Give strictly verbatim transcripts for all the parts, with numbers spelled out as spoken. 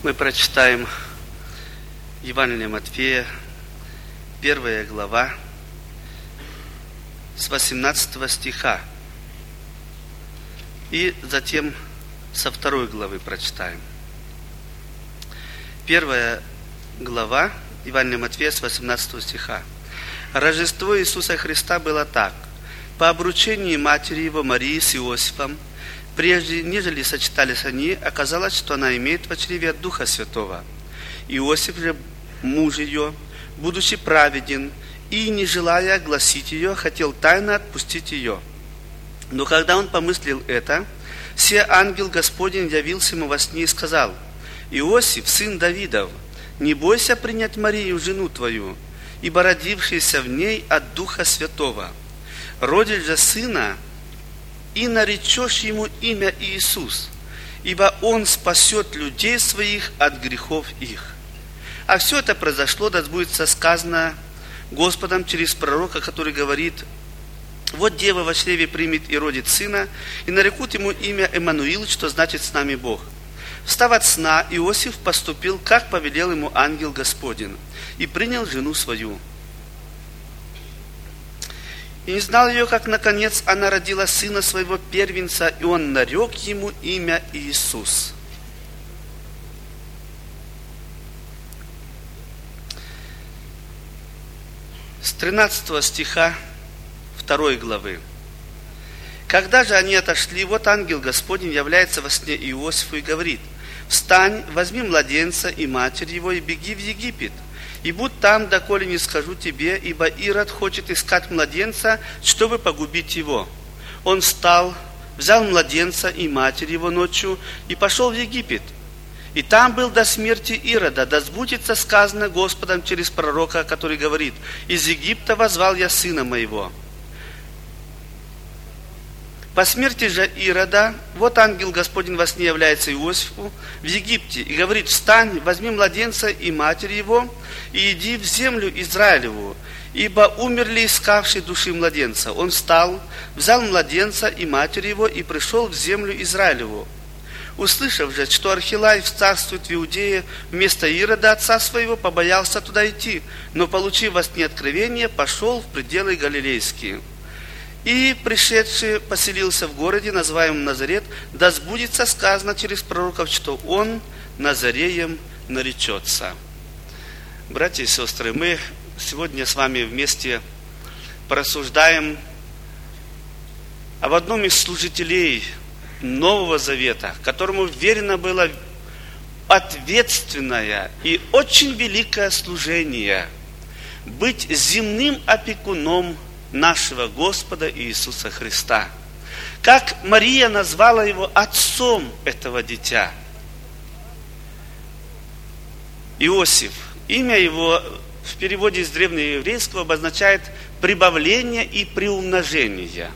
Мы прочитаем Евангелие Матфея, первая глава, с восемнадцатого стиха. И затем со второй главы прочитаем. Первая глава Евангелия Матфея с восемнадцатого стиха. Рождество Иисуса Христа было так. По обручении матери его Марии с Иосифом, прежде нежели сочетались они, оказалось, что она имеет в чреве от Духа Святого. Иосиф же, муж ее, будучи праведен, и, не желая огласить ее, хотел тайно отпустить ее. Но когда он помыслил это, се ангел Господень явился ему во сне и сказал: «Иосиф, сын Давидов, не бойся принять Марию, жену твою, ибо родившийся в ней от Духа Святого. Родишь же сына, и наречешь ему имя Иисус, ибо он спасет людей своих от грехов их». А все это произошло, да сбудется сказано Господом через пророка, который говорит: «Вот дева во чреве примет и родит сына, и нарекут ему имя Эммануил, что значит с нами Бог». Встав от сна, Иосиф поступил, как повелел ему ангел Господень, и принял жену свою. И не знал ее, как наконец она родила сына своего первенца, и он нарек ему имя Иисус. С тринадцатого стиха второй главы. Когда же они отошли, вот ангел Господень является во сне Иосифу и говорит: «Встань, возьми младенца и матерь его, и беги в Египет, и будь там, доколе не скажу тебе, ибо Ирод хочет искать младенца, чтобы погубить его». Он встал, взял младенца и матерь его ночью, и пошел в Египет. И там был до смерти Ирода, да сбудется сказано Господом через пророка, который говорит: «Из Египта воззвал я сына моего». По смерти же Ирода, вот ангел Господень во сне является Иосифу в Египте и говорит: «Встань, возьми младенца и матерь его, и иди в землю Израилеву, ибо умерли искавшие души младенца». Он встал, взял младенца и матерь его, и пришел в землю Израилеву. Услышав же, что Архилай царствует в Иудее вместо Ирода, отца своего, побоялся туда идти, но, получив во сне откровение, пошел в пределы Галилейские. И, пришедший, поселился в городе, называемом Назарет, да сбудется сказано через пророков, что он Назареем наречется. Братья и сестры, мы сегодня с вами вместе порассуждаем об одном из служителей Нового Завета, которому верено было ответственное и очень великое служение – быть земным опекуном нашего Господа Иисуса Христа. Как Мария назвала его отцом этого дитя. Иосиф. Имя его в переводе из древнееврейского обозначает прибавление и приумножение.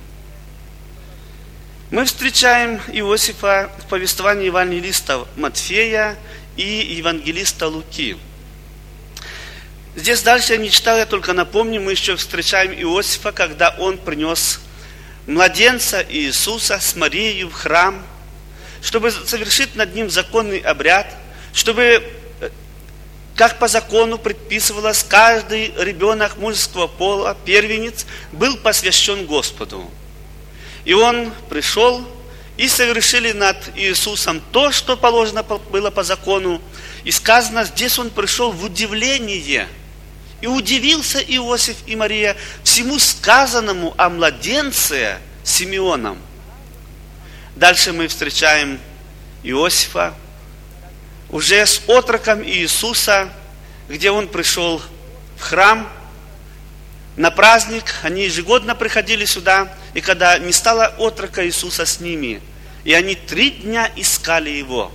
Мы встречаем Иосифа в повествовании евангелиста Матфея и евангелиста Луки. Здесь дальше я не читал, я только напомню, мы еще встречаем Иосифа, когда он принес младенца Иисуса с Марией в храм, чтобы совершить над ним законный обряд, чтобы, как по закону предписывалось, каждый ребенок мужеского пола, первенец, был посвящен Господу. И он пришел, и совершили над Иисусом то, что положено было по закону. И сказано, здесь он пришел в удивление. И удивился Иосиф и Мария всему сказанному о младенце Симеоном. Дальше мы встречаем Иосифа уже с отроком Иисуса, где он пришел в храм на праздник. Они ежегодно приходили сюда, и когда не стало отрока Иисуса с ними, и они три дня искали его.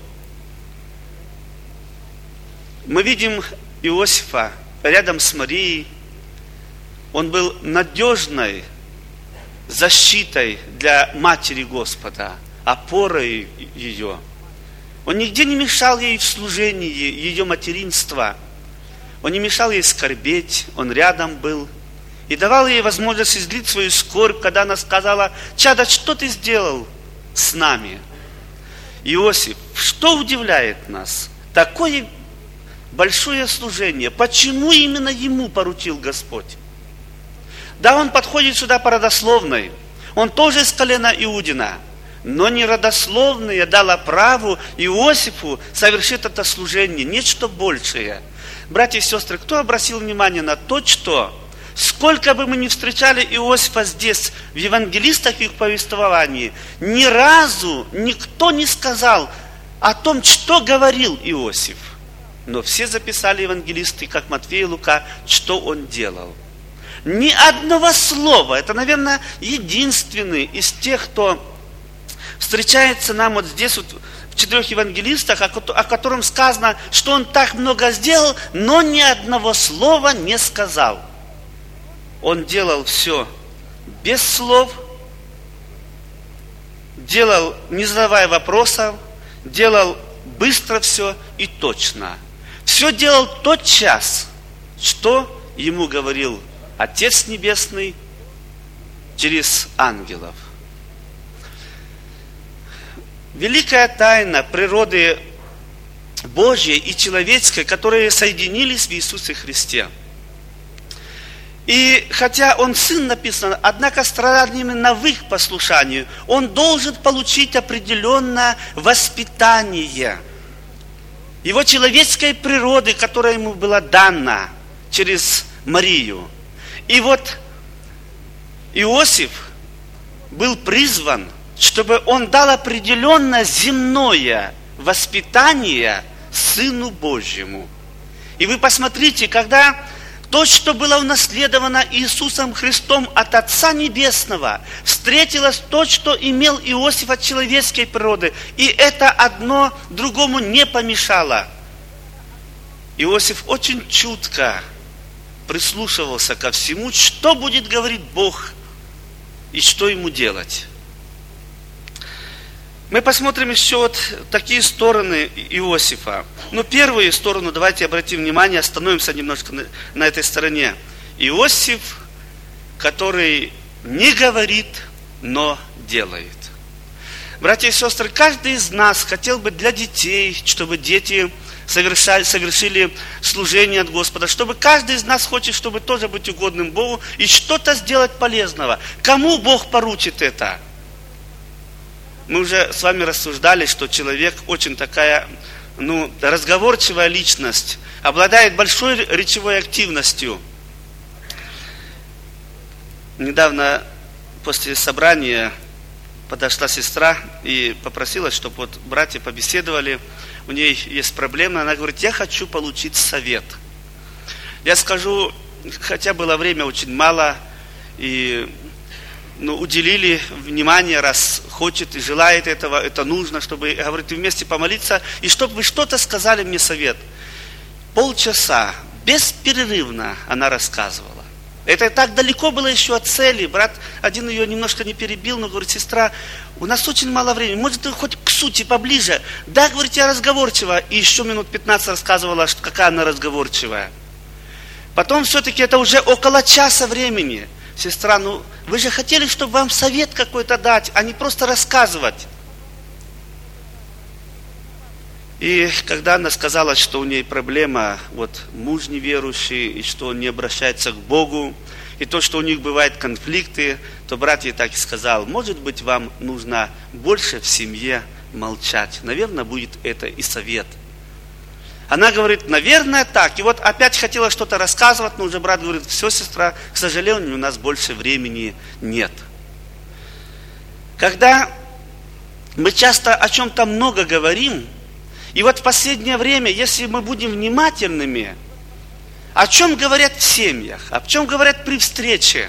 Мы видим Иосифа рядом с Марией. Он был надежной защитой для матери Господа, опорой ее. Он нигде не мешал ей в служении ее материнства. Он не мешал ей скорбеть, он рядом был. И давал ей возможность излить свою скорбь, когда она сказала: «Чадо, что ты сделал с нами?» Иосиф, что удивляет нас? такое большое служение. Почему именно ему поручил Господь? Да, он подходит сюда по родословной. Он тоже из колена Иудина. Но не родословная дала праву Иосифу совершить это служение. Нечто большее. Братья и сестры, кто обратил внимание на то, что сколько бы мы ни встречали Иосифа здесь, в евангелистах и их повествовании, ни разу никто не сказал о том, что говорил Иосиф. Но все записали евангелисты, как Матфей и Лука, что он делал. Ни одного слова. Это, наверное, единственный из тех, кто встречается нам вот здесь, вот, в четырех евангелистах, о котором сказано, что он так много сделал, но ни одного слова не сказал. Он делал все без слов, делал, не задавая вопросов, делал быстро все и точно. Все делал тот час, что ему говорил Отец Небесный через ангелов. Великая тайна природы Божьей и человеческой, которые соединились в Иисусе Христе. И хотя он сын написан, однако страдал именно в их послушании, он должен получить определенное воспитание его человеческой природы, которая ему была дана через Марию. И вот Иосиф был призван, чтобы он дал определенное земное воспитание Сыну Божьему. И вы посмотрите, когда то, что было унаследовано Иисусом Христом от Отца Небесного, встретилось то, что имел Иосиф от человеческой природы, и это одно другому не помешало. Иосиф очень чутко прислушивался ко всему, что будет говорить Бог и что ему делать. Мы посмотрим еще вот такие стороны Иосифа. Ну, первую сторону, давайте обратим внимание, остановимся немножко на, на этой стороне. Иосиф, который не говорит, но делает. Братья и сестры, каждый из нас хотел бы для детей, чтобы дети совершали, совершили служение от Господа, чтобы каждый из нас хочет, чтобы тоже быть угодным Богу и что-то сделать полезного. Кому Бог поручит это? Мы уже с вами рассуждали, что человек очень такая, ну, разговорчивая личность, обладает большой речевой активностью. Недавно после собрания подошла сестра и попросила, чтобы вот братья побеседовали. У нее есть проблема, она говорит: я хочу получить совет. Я скажу, хотя было время очень мало, и ну, уделили внимание, раз хочет и желает этого, это нужно, чтобы, говорит, вместе помолиться, и чтобы вы что-то сказали мне совет. Полчаса, бесперерывно она рассказывала. Это так далеко было еще от цели. Брат один ее немножко не перебил, но говорит: сестра, у нас очень мало времени, может, ты хоть к сути поближе? Да, говорит, я разговорчива. И еще минут пятнадцать рассказывала, что какая она разговорчивая. Потом все-таки это уже около часа времени. Сестра, ну вы же хотели, чтобы вам совет какой-то дать, а не просто рассказывать. И когда она сказала, что у нее проблема, вот муж неверующий, и что он не обращается к Богу, и то, что у них бывают конфликты, то брат ей так и сказал: может быть, вам нужно больше в семье молчать. Наверное, будет это и совет. Она говорит: наверное, так. И вот опять хотела что-то рассказывать, но уже брат говорит: все, сестра, к сожалению, у нас больше времени нет. Когда мы часто о чем-то много говорим, и вот в последнее время, если мы будем внимательными, о чем говорят в семьях, о чем говорят при встрече.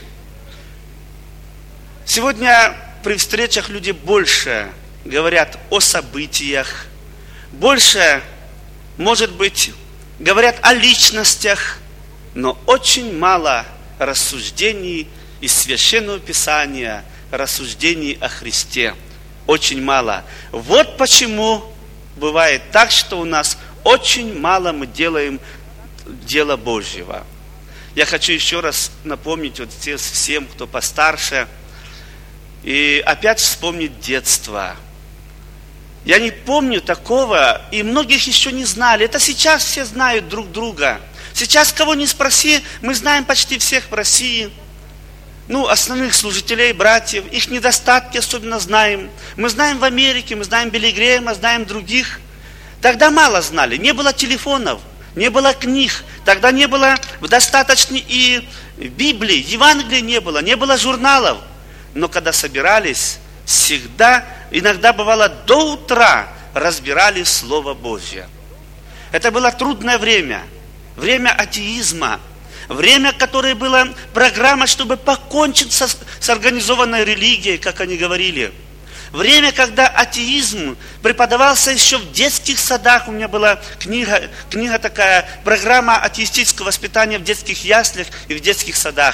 Сегодня при встречах люди больше говорят о событиях, больше, может быть, говорят о личностях, но очень мало рассуждений из Священного Писания, рассуждений о Христе. Очень мало. Вот почему бывает так, что у нас очень мало мы делаем дела Божьего. Я хочу еще раз напомнить вот здесь всем, кто постарше, и опять вспомнить детство. Я не помню такого, и многих еще не знали. Это сейчас все знают друг друга. Сейчас кого ни спроси, мы знаем почти всех в России. Ну, основных служителей, братьев, их недостатки особенно знаем. Мы знаем в Америке, мы знаем Билли Грэма, знаем других. Тогда мало знали, не было телефонов, не было книг, тогда не было достаточно и Библии, Евангелия не было, не было журналов. Но когда собирались, всегда, иногда бывало до утра, разбирали Слово Божье. Это было трудное время, время атеизма, время, которое было программа, чтобы покончить со, с организованной религией, как они говорили. Время, когда атеизм преподавался еще в детских садах. У меня была книга, книга такая, программа атеистического воспитания в детских яслях и в детских садах.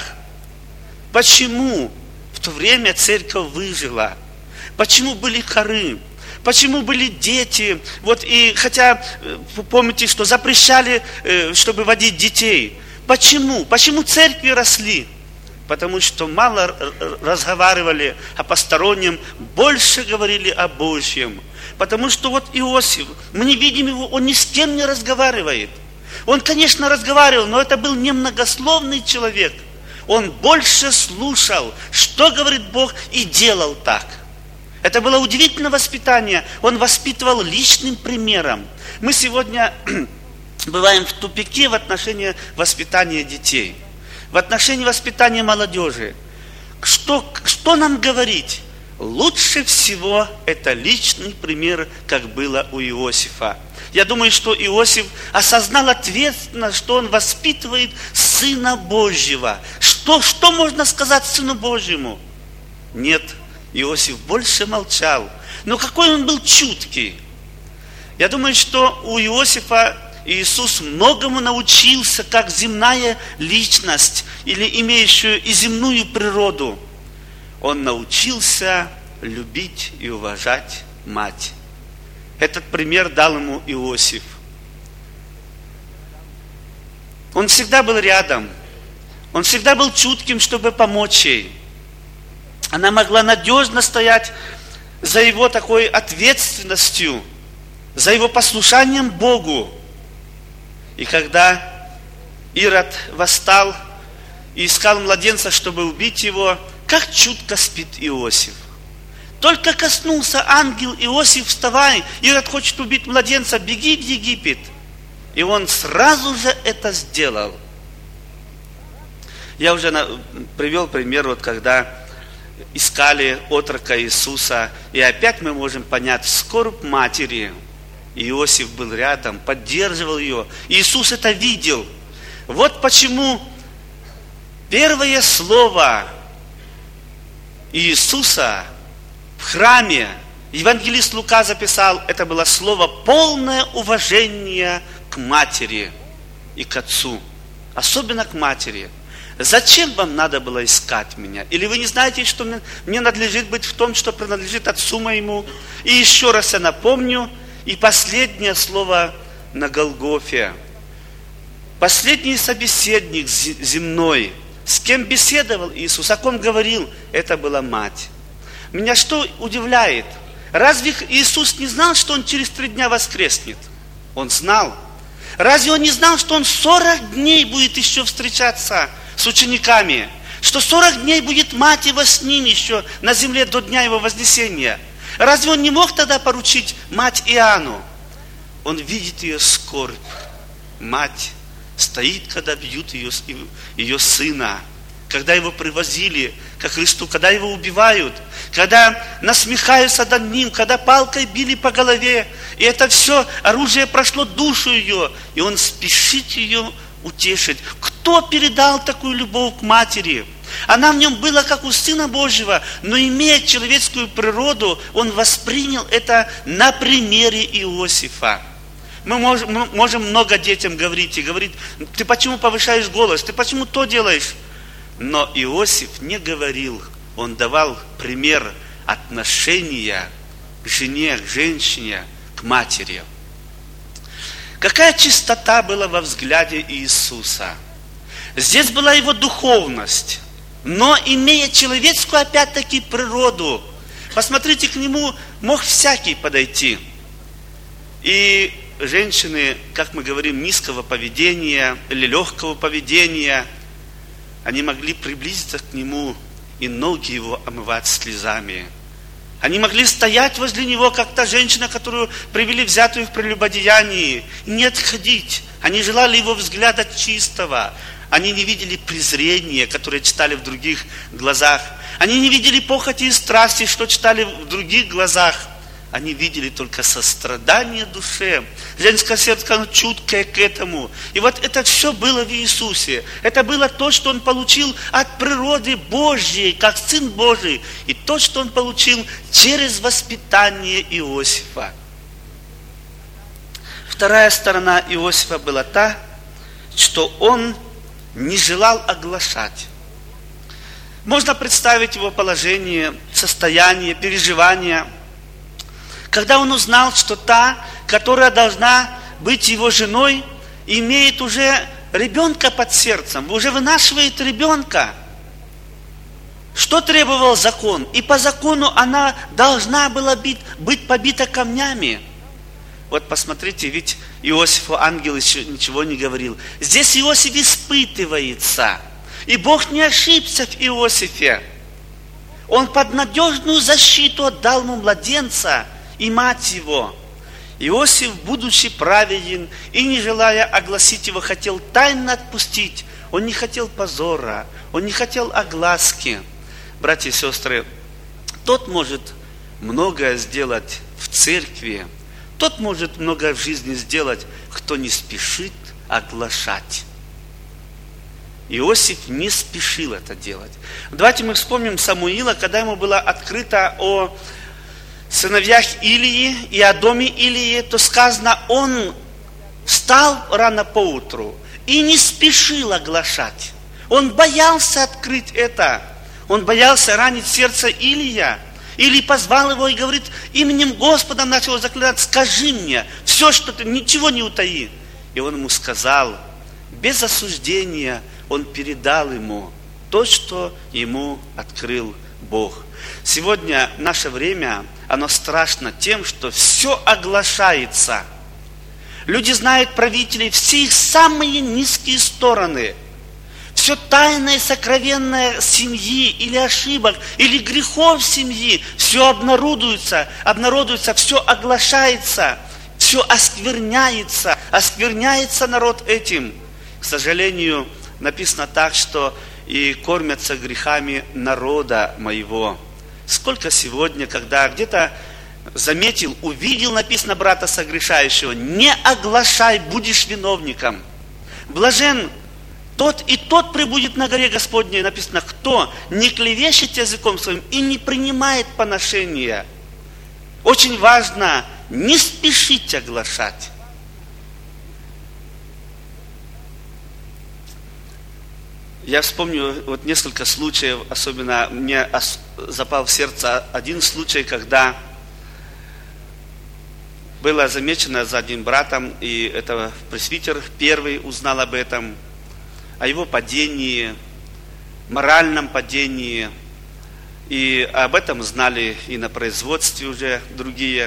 Почему в то время церковь выжила? Почему были хоры? Почему были дети? Вот и хотя, помните, что запрещали, чтобы водить детей. Почему? Почему церкви росли? Потому что мало разговаривали о постороннем, больше говорили о Божьем. Потому что вот Иосиф, мы не видим его, он ни с кем не разговаривает. Он, конечно, разговаривал, но это был немногословный человек. Он больше слушал, что говорит Бог, и делал так. Это было удивительное воспитание. Он воспитывал личным примером. Мы сегодня бываем в тупике в отношении воспитания детей. В отношении воспитания молодежи. Что, что нам говорить? Лучше всего это личный пример, как было у Иосифа. Я думаю, что Иосиф осознал ответственность, что он воспитывает Сына Божьего. Что, что можно сказать Сыну Божьему? Нет, Иосиф больше молчал. Но какой он был чуткий. Я думаю, что у Иосифа Иисус многому научился, как земная личность, или имеющую и земную природу. Он научился любить и уважать мать. Этот пример дал ему Иосиф. Он всегда был рядом. Он всегда был чутким, чтобы помочь ей. Она могла надежно стоять за его такой ответственностью, за его послушанием Богу. И когда Ирод восстал и искал младенца, чтобы убить его, как чутко спит Иосиф. Только коснулся ангел: Иосиф, вставай, Ирод хочет убить младенца, беги в Египет. И он сразу же это сделал. Я уже привел пример, вот когда искали отрока Иисуса, и опять мы можем понять скорбь матери. Иосиф был рядом, поддерживал ее. Иисус это видел. Вот почему первое слово Иисуса в храме, евангелист Лука записал, это было слово полное уважение к матери и к отцу. Особенно к матери. Зачем вам надо было искать меня? Или вы не знаете, что мне, мне надлежит быть в том, что принадлежит отцу моему? И еще раз я напомню, и последнее слово на Голгофе. Последний собеседник земной, с кем беседовал Иисус, о ком говорил, это была мать. Меня что удивляет? Разве Иисус не знал, что Он через три дня воскреснет? Он знал. Разве Он не знал, что Он сорок дней будет еще встречаться с учениками? Что сорок дней будет мать Его с ним еще на земле до дня Его вознесения? Разве Он не мог тогда поручить мать Иоанну? Он видит ее скорбь. Мать стоит, когда бьют ее, ее сына, когда его привозили ко Христу, когда его убивают, когда насмехаются над ним, когда палкой били по голове. И это все оружие прошло душу ее, и он спешит ее утешить. Кто передал такую любовь к матери? Она в нем была, как у Сына Божьего, но имея человеческую природу, он воспринял это на примере Иосифа. Мы можем, мы можем много детям говорить и говорить: ты почему повышаешь голос, ты почему то делаешь? Но Иосиф не говорил, он давал пример отношения к жене, к женщине, к матери. Какая чистота была во взгляде Иисуса? Здесь была его духовность. Но имея человеческую, опять-таки, природу, Посмотрите, к нему мог всякий подойти. И женщины, как мы говорим, низкого поведения или легкого поведения, они могли приблизиться к нему и ноги его омывать слезами. Они могли стоять возле него, как та женщина, которую привели взятую в прелюбодеянии, и не отходить. Они желали его взгляда чистого. Они не видели презрения, которое читали в других глазах. Они не видели похоти и страсти, что читали в других глазах. Они видели только сострадание душе. Женское сердце, оно чуткое к этому. И вот это все было в Иисусе. Это было то, что Он получил от природы Божьей, как Сын Божий. И то, что Он получил через воспитание Иосифа. Вторая сторона Иосифа была та, что он не желал оглашать. Можно представить его положение, состояние, переживания. Когда он узнал, что та, которая должна быть его женой, имеет уже ребенка под сердцем, уже вынашивает ребенка. Что требовал закон? И по закону она должна была быть, быть побита камнями. Вот посмотрите, ведь Иосифу ангел еще ничего не говорил. Здесь Иосиф испытывается. И Бог не ошибся в Иосифе. Он под надежную защиту отдал ему младенца и мать его. Иосиф, будучи праведен и не желая огласить его, хотел тайно отпустить. Он не хотел позора, он не хотел огласки. Братья и сестры, тот может многое сделать в церкви, тот может многое в жизни сделать, кто не спешит оглашать. Иосиф не спешил это делать. Давайте мы вспомним Самуила, когда ему было открыто о сыновьях Илии и о доме Илии, то сказано, он встал рано поутру и не спешил оглашать. Он боялся открыть это. Он боялся ранить сердце Илия. Или позвал его и говорит, именем Господа начал заклинать, скажи мне все, что ты, ничего не утаи. И он ему сказал, без осуждения, он передал ему то, что ему открыл Бог. Сегодня наше время, оно страшно тем, что все оглашается. Люди знают правителей, все их самые низкие стороны. Все тайное, сокровенное семьи, или ошибок, или грехов семьи, все обнародуется, обнародуется, все оглашается, все оскверняется, оскверняется народ этим. К сожалению, написано так, что и кормятся грехами народа моего. Сколько сегодня, когда где-то заметил, увидел, написано, брата согрешающего, не оглашай, будешь виновником. Блажен тот и тот пребудет на горе Господней, написано, кто не клевещет языком своим и не принимает поношения. Очень важно не спешить оглашать. Я вспомню вот несколько случаев, особенно мне запал в сердце один случай, когда было замечено за одним братом, и это пресвитер первый узнал об этом, о его падении, моральном падении. И об этом знали и на производстве уже другие.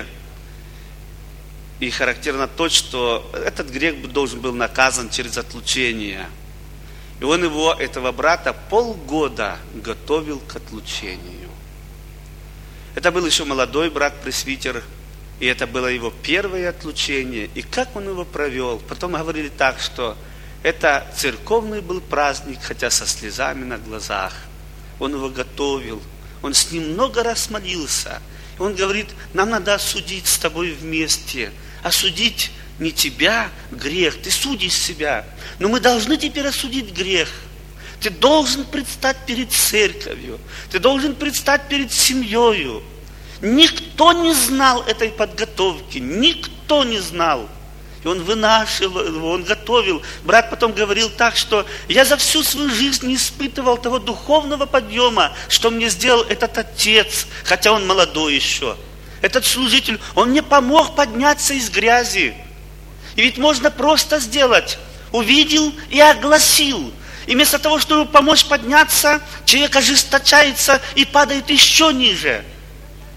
И характерно то, что этот грех должен был наказан через отлучение. И он его, этого брата, полгода готовил к отлучению. Это был еще молодой брат-пресвитер, и это было его первое отлучение. И как он его провел? Потом говорили так, что это церковный был праздник, хотя со слезами на глазах. Он его готовил, он с ним много раз молился. И он говорит, нам надо осудить с тобой вместе, осудить не тебя, грех, ты судишь себя. Но мы должны теперь осудить грех. Ты должен предстать перед церковью. Ты должен предстать перед семьей. Никто не знал этой подготовки. Никто не знал. И он вынашивал его, он готовил. Брат потом говорил так, что я за всю свою жизнь не испытывал того духовного подъема, что мне сделал этот отец, хотя он молодой еще. Этот служитель, он мне помог подняться из грязи. И ведь можно просто сделать. Увидел и огласил. И вместо того, чтобы помочь подняться, человек ожесточается и падает еще ниже.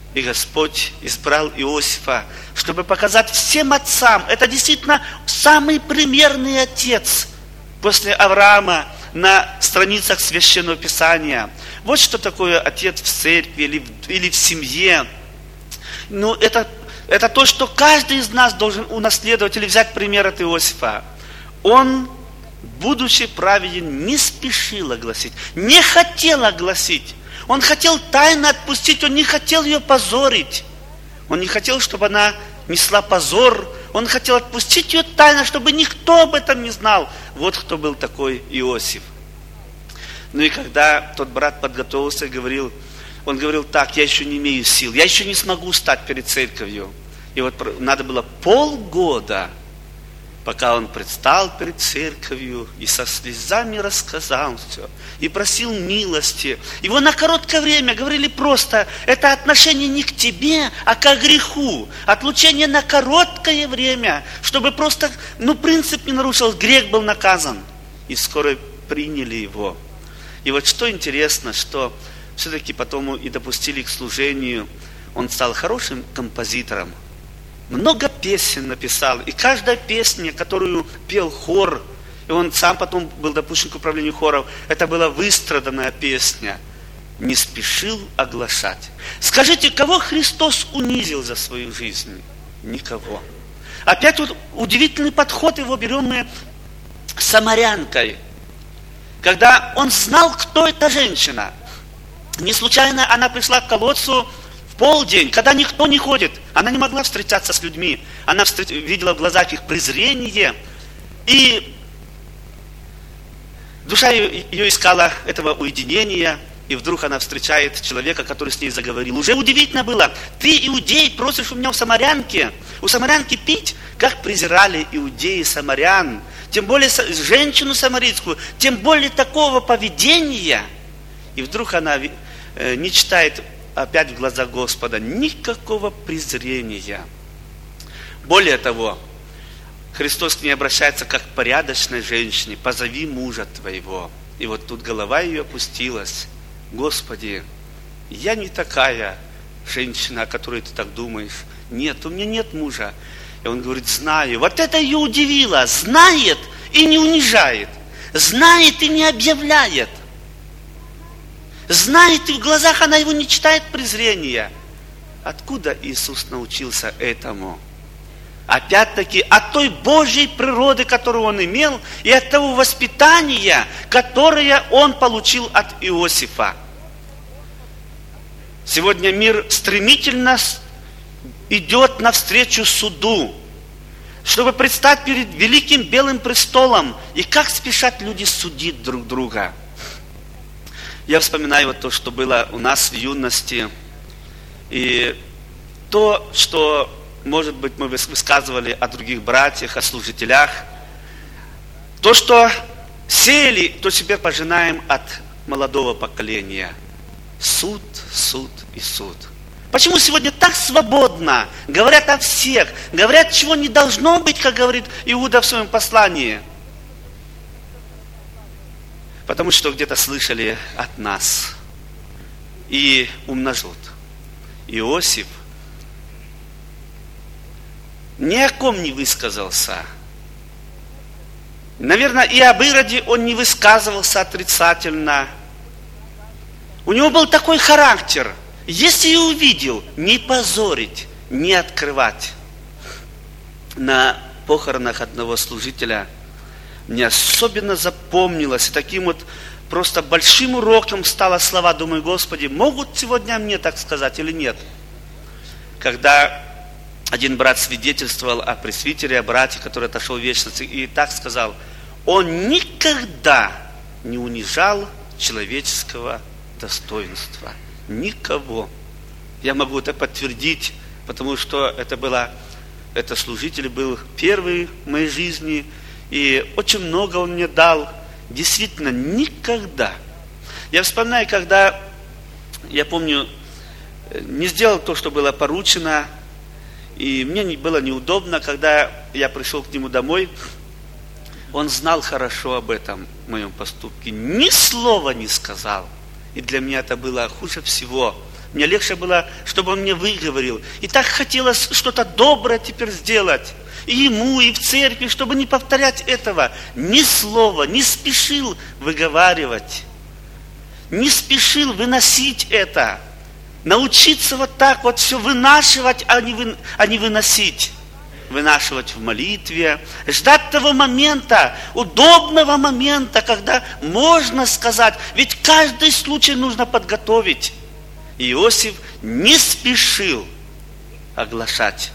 И Господь избрал Иосифа, чтобы показать всем отцам, это действительно самый примерный отец после Авраама на страницах Священного Писания. Вот что такое отец в церкви или, или в семье. Ну, это, это то, что каждый из нас должен унаследовать или взять пример от Иосифа. Он, будучи праведен, не спешил огласить, не хотел огласить. Он хотел тайно отпустить, он не хотел ее позорить. Он не хотел, чтобы она несла позор. Он хотел отпустить ее тайно, чтобы никто об этом не знал. Вот кто был такой Иосиф. Ну и когда тот брат подготовился и говорил, он говорил так: я еще не имею сил, я еще не смогу стать перед церковью. И вот надо было полгода, пока он предстал перед церковью и со слезами рассказал все, и просил милости. Его на короткое время говорили просто: это отношение не к тебе, а к греху. Отлучение на короткое время, чтобы просто, ну, принцип не нарушил, грех был наказан. И скоро приняли его. И вот что интересно, что все-таки потом и допустили к служению. Он стал хорошим композитором. Много песен написал, и каждая песня, которую пел хор, и он сам потом был допущен к управлению хоров, это была выстраданная песня. Не спешил оглашать. Скажите, кого Христос унизил за свою жизнь? Никого. Опять вот удивительный подход его берем мы с самарянкой. Когда он знал, кто эта женщина. Не случайно она пришла к колодцу полдень, когда никто не ходит. Она не могла встречаться с людьми. Она встр... видела в глазах их презрение. И душа ее, ее искала этого уединения. И вдруг она встречает человека, который с ней заговорил. Уже удивительно было. Ты, иудей, просишь у меня у самарянки. У самарянки пить? Как презирали иудеи самарян. Тем более женщину самарийскую. Тем более такого поведения. И вдруг она э, не читает опять в глаза Господа никакого презрения. Более того, Христос к ней обращается как к порядочной женщине: позови мужа твоего. И вот тут голова ее опустилась. Господи, я не такая женщина, о которой ты так думаешь. Нет, у меня нет мужа. И он говорит: знаю. Вот это ее удивило. Знает и не унижает. Знает и не объявляет. Знает, и в глазах она его не читает презрения. Откуда Иисус научился этому? Опять-таки, от той Божьей природы, которую он имел, и от того воспитания, которое он получил от Иосифа. Сегодня мир стремительно идет навстречу суду, чтобы предстать перед великим белым престолом. И как спешат люди судить друг друга. Я вспоминаю вот то, что было у нас в юности, и то, что, может быть, мы высказывали о других братьях, о служителях. То, что сеяли, то себе пожинаем от молодого поколения. Суд, суд и суд. Почему сегодня так свободно говорят о всех, говорят, чего не должно быть, как говорит Иуда в своем послании? Потому что где-то слышали от нас и умножут. Иосиф ни о ком не высказался. Наверное, и об Ироде он не высказывался отрицательно. У него был такой характер: если и увидел, не позорить, не открывать. На похоронах одного служителя мне особенно запомнилось, и таким вот просто большим уроком стало слова. Думаю: Господи, могут сегодня мне так сказать или нет? Когда один брат свидетельствовал о пресвитере, о брате, который отошел в вечность, и так сказал: он никогда не унижал человеческого достоинства. Никого. Я могу это подтвердить, потому что это было, это служитель был первый в моей жизни, и очень много он мне дал. Действительно, никогда. Я вспоминаю, когда, я помню, не сделал то, что было поручено, и мне было неудобно, когда я пришел к нему домой. Он знал хорошо об этом моем поступке, ни слова не сказал. И для меня это было хуже всего, Мне легче было, чтобы он мне выговорил. И так хотелось что-то доброе теперь сделать. И ему, и в церкви, чтобы не повторять этого. Ни слова, не спешил выговаривать. Не спешил выносить это. Научиться вот так вот все вынашивать, а не, вы, а не выносить. Вынашивать в молитве. Ждать того момента, удобного момента, когда можно сказать. Ведь каждый случай нужно подготовить. Иосиф не спешил оглашать.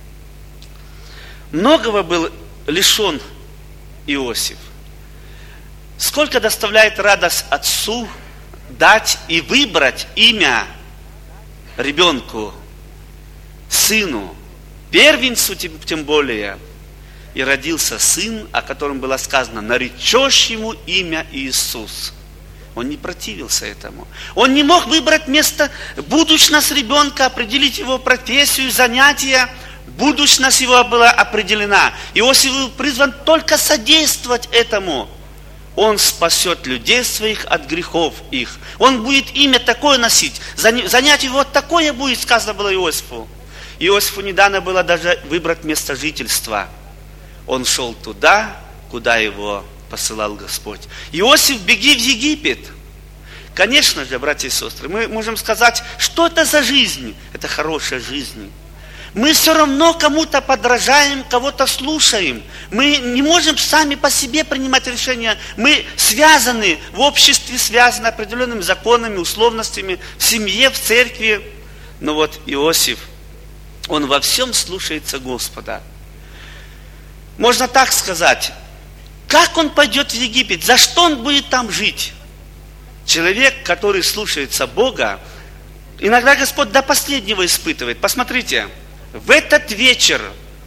Многого был лишен Иосиф. Сколько доставляет радость отцу дать и выбрать имя ребенку, сыну, первенцу тем более. И родился сын, о котором было сказано: наречешь ему имя Иисус. Он не противился этому. Он не мог выбрать место, будущность ребенка, определить его профессию, занятия. Будущность его была определена. Иосиф был призван только содействовать этому. Он спасет людей своих от грехов их. Он будет имя такое носить. Занятие его такое будет, сказано было Иосифу. Иосифу не дано было даже выбрать место жительства. Он шел туда, куда его посылал Господь. Иосиф, беги в Египет. Конечно же, братья и сестры, мы можем сказать, что это за жизнь? Это хорошая жизнь. Мы все равно кому-то подражаем, кого-то слушаем. Мы не можем сами по себе принимать решения. Мы связаны, в обществе связаны определенными законами, условностями, в семье, в церкви. Но вот Иосиф, он во всем слушается Господа. Можно так сказать, как он пойдет в Египет, за что он будет там жить? Человек, который слушается Бога, иногда Господь до последнего испытывает. Посмотрите, в этот вечер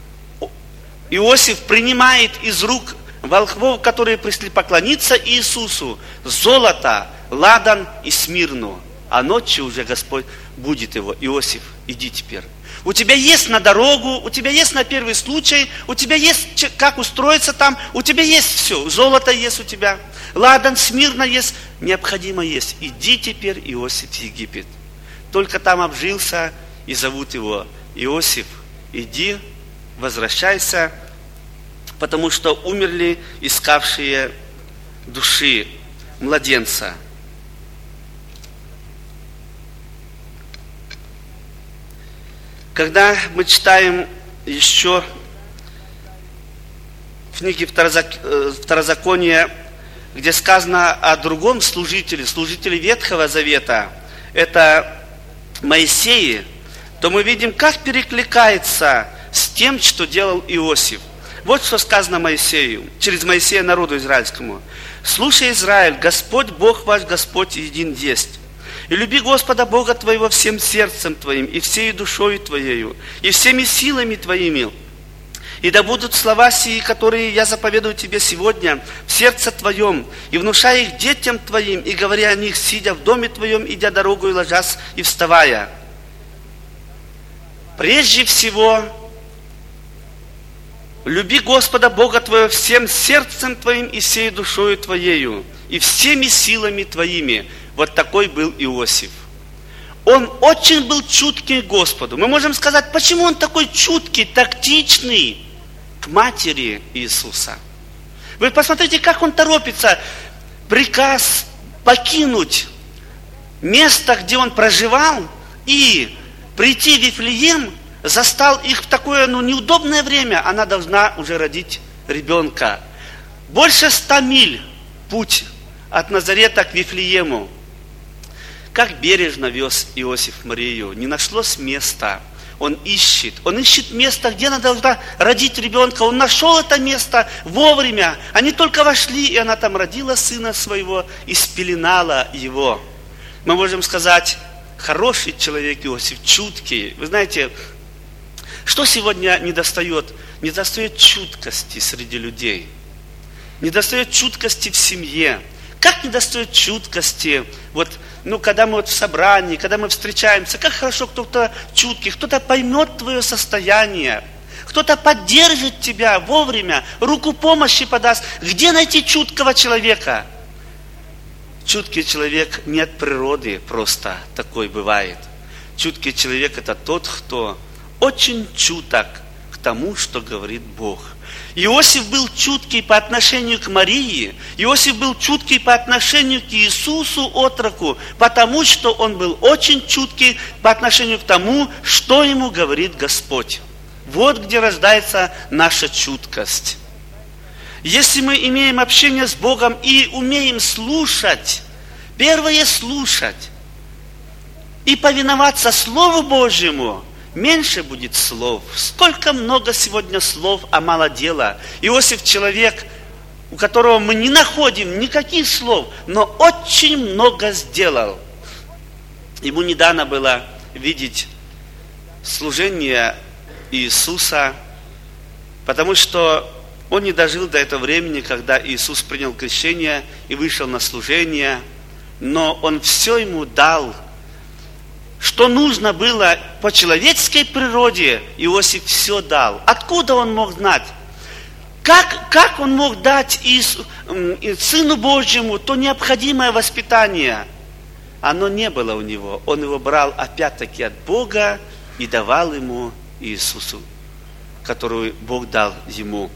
Иосиф принимает из рук волхвов, которые пришли поклониться Иисусу, золото, ладан и смирну. А ночью уже Господь будет его: Иосиф, иди теперь. У тебя есть на дорогу, у тебя есть на первый случай, у тебя есть как устроиться там, у тебя есть все. Золото есть у тебя, ладан, смирно есть, необходимо есть. Иди теперь, Иосиф, в Египет. Только там обжился, и зовут его: Иосиф, иди, возвращайся, потому что умерли искавшие души младенца. Когда мы читаем еще в книге Второзакония, где сказано о другом служителе, служителе Ветхого Завета, это Моисее, то мы видим, как перекликается с тем, что делал Иосиф. Вот что сказано Моисею, через Моисея народу израильскому. «Слушай, Израиль, Господь Бог ваш, Господь един есть. И люби Господа Бога твоего всем сердцем твоим, и всей душою твоею, и всеми силами твоими. И да будут слова сии, которые я заповедую тебе сегодня, в сердце твоем, и внушай их детям твоим, и говоря о них, сидя в доме твоем, идя дорогу, и ложась, и вставая. Прежде всего, люби Господа Бога твоего всем сердцем твоим, и всей душою твоею, и всеми силами твоими». Вот такой был Иосиф. Он очень был чуткий к Господу. Мы можем сказать, почему он такой чуткий, тактичный к матери Иисуса. Вы посмотрите, как он торопится. Приказ покинуть место, где он проживал, и прийти в Вифлеем, застал их в такое ну, неудобное время. Она должна уже родить ребенка. Больше ста миль путь от Назарета к Вифлеему. Как бережно вез Иосиф Марию. Не нашлось места. Он ищет. Он ищет место, где она должна родить ребенка. Он нашел это место вовремя. Они только вошли, и она там родила сына своего и спеленала его. Мы можем сказать, хороший человек Иосиф, чуткий. Вы знаете, что сегодня недостает? Недостает чуткости среди людей. Недостает чуткости в семье. Как недостает чуткости, вот, ну, когда мы вот в собрании, когда мы встречаемся, как хорошо кто-то чуткий, кто-то поймет твое состояние, кто-то поддержит тебя вовремя, руку помощи подаст. Где найти чуткого человека? Чуткий человек не от природы просто такой бывает. Чуткий человек – это тот, кто очень чуток к тому, что говорит Бог. Иосиф был чуткий по отношению к Марии, Иосиф был чуткий по отношению к Иисусу отроку, потому что он был очень чуткий по отношению к тому, что ему говорит Господь. Вот где рождается наша чуткость. Если мы имеем общение с Богом и умеем слушать, первое слушать и повиноваться Слову Божьему, меньше будет слов. Сколько много сегодня слов, а мало дела. Иосиф человек, у которого мы не находим никаких слов, но очень много сделал. Ему не дано было видеть служение Иисуса, потому что он не дожил до этого времени, когда Иисус принял крещение и вышел на служение, но он все ему дал. Что нужно было по человеческой природе, Иосиф все дал. Откуда он мог знать? Как, как он мог дать Иису, Сыну Божьему то необходимое воспитание? Оно не было у него. Он его брал опять-таки от Бога и давал ему Иисусу, которую Бог дал ему.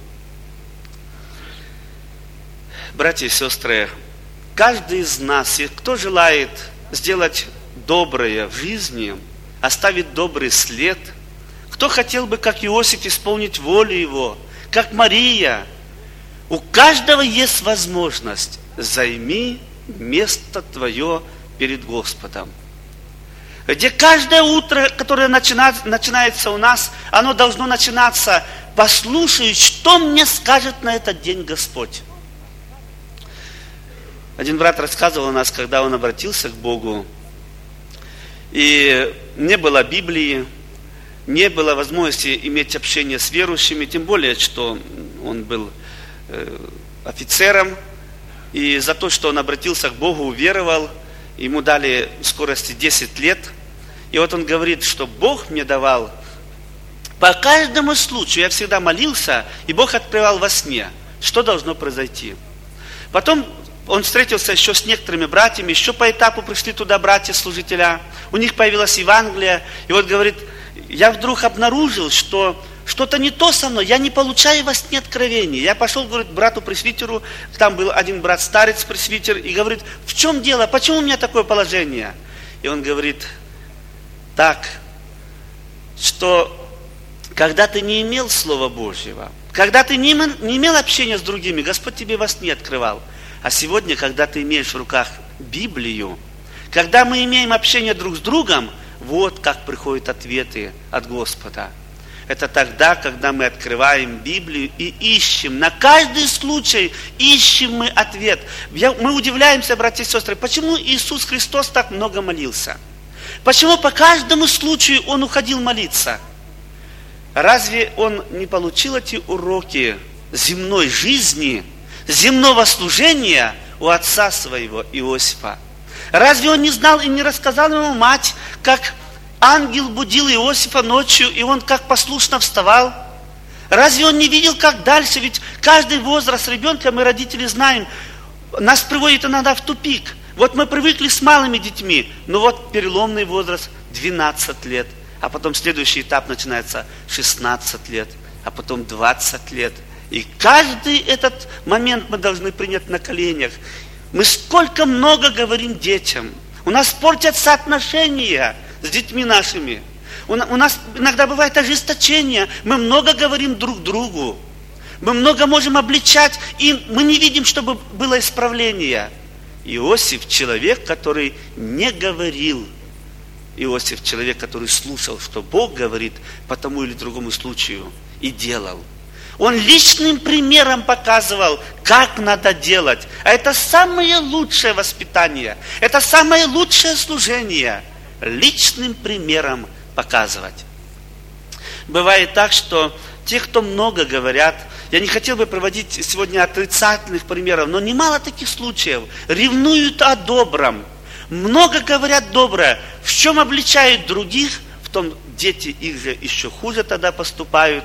Братья и сестры, каждый из нас, кто желает сделать доброе в жизни, оставить добрый след, кто хотел бы, как Иосиф, исполнить волю его, как Мария, у каждого есть возможность: займи место твое перед Господом. Где каждое утро, которое начинается у нас, оно должно начинаться: послушай, что мне скажет на этот день Господь. Один брат рассказывал у нас, когда он обратился к Богу, и не было Библии, не было возможности иметь общение с верующими, тем более, что он был э, офицером, и за то, что он обратился к Богу, уверовал, ему дали в скорости десять лет. И вот он говорит, что Бог мне давал по каждому случаю, я всегда молился, и Бог открывал во сне, что должно произойти. Потом он встретился еще с некоторыми братьями, еще по этапу пришли туда братья-служителя, у них появилось Евангелие, и вот говорит, я вдруг обнаружил, что что-то не то со мной, я не получаю во сне откровений. Я пошел, говорит, к брату-пресвитеру, там был один брат-старец-пресвитер, и говорит, в чем дело, почему у меня такое положение? И он говорит, так, что когда ты не имел Слова Божьего, когда ты не имел, не имел общения с другими, Господь тебе во сне открывал. А сегодня, когда ты имеешь в руках Библию, когда мы имеем общение друг с другом, вот как приходят ответы от Господа. Это тогда, когда мы открываем Библию и ищем, на каждый случай ищем мы ответ. Я, мы удивляемся, братья и сестры, почему Иисус Христос так много молился? Почему по каждому случаю Он уходил молиться? Разве Он не получил эти уроки земной жизни, земного служения у отца своего Иосифа? Разве он не знал и не рассказал ему мать, как ангел будил Иосифа ночью, и он как послушно вставал? Разве он не видел, как дальше? Ведь каждый возраст ребенка, мы, родители, знаем, нас приводит иногда в тупик. Вот мы привыкли с малыми детьми, но вот переломный возраст двенадцать лет, а потом следующий этап начинается шестнадцать лет, а потом двадцать лет. И каждый этот момент мы должны принять на коленях. Мы сколько много говорим детям. У нас портятся отношения с детьми нашими. У нас иногда бывает ожесточение. Мы много говорим друг другу. Мы много можем обличать, и мы не видим, чтобы было исправление. Иосиф – человек, который не говорил. Иосиф – человек, который слушал, что Бог говорит по тому или другому случаю, и делал. Он личным примером показывал, как надо делать. А это самое лучшее воспитание. Это самое лучшее служение. Личным примером показывать. Бывает так, что те, кто много говорят, я не хотел бы приводить сегодня отрицательных примеров, но немало таких случаев. Ревнуют о добром. Много говорят доброе. В чем обличают других, в том дети их же еще хуже тогда поступают.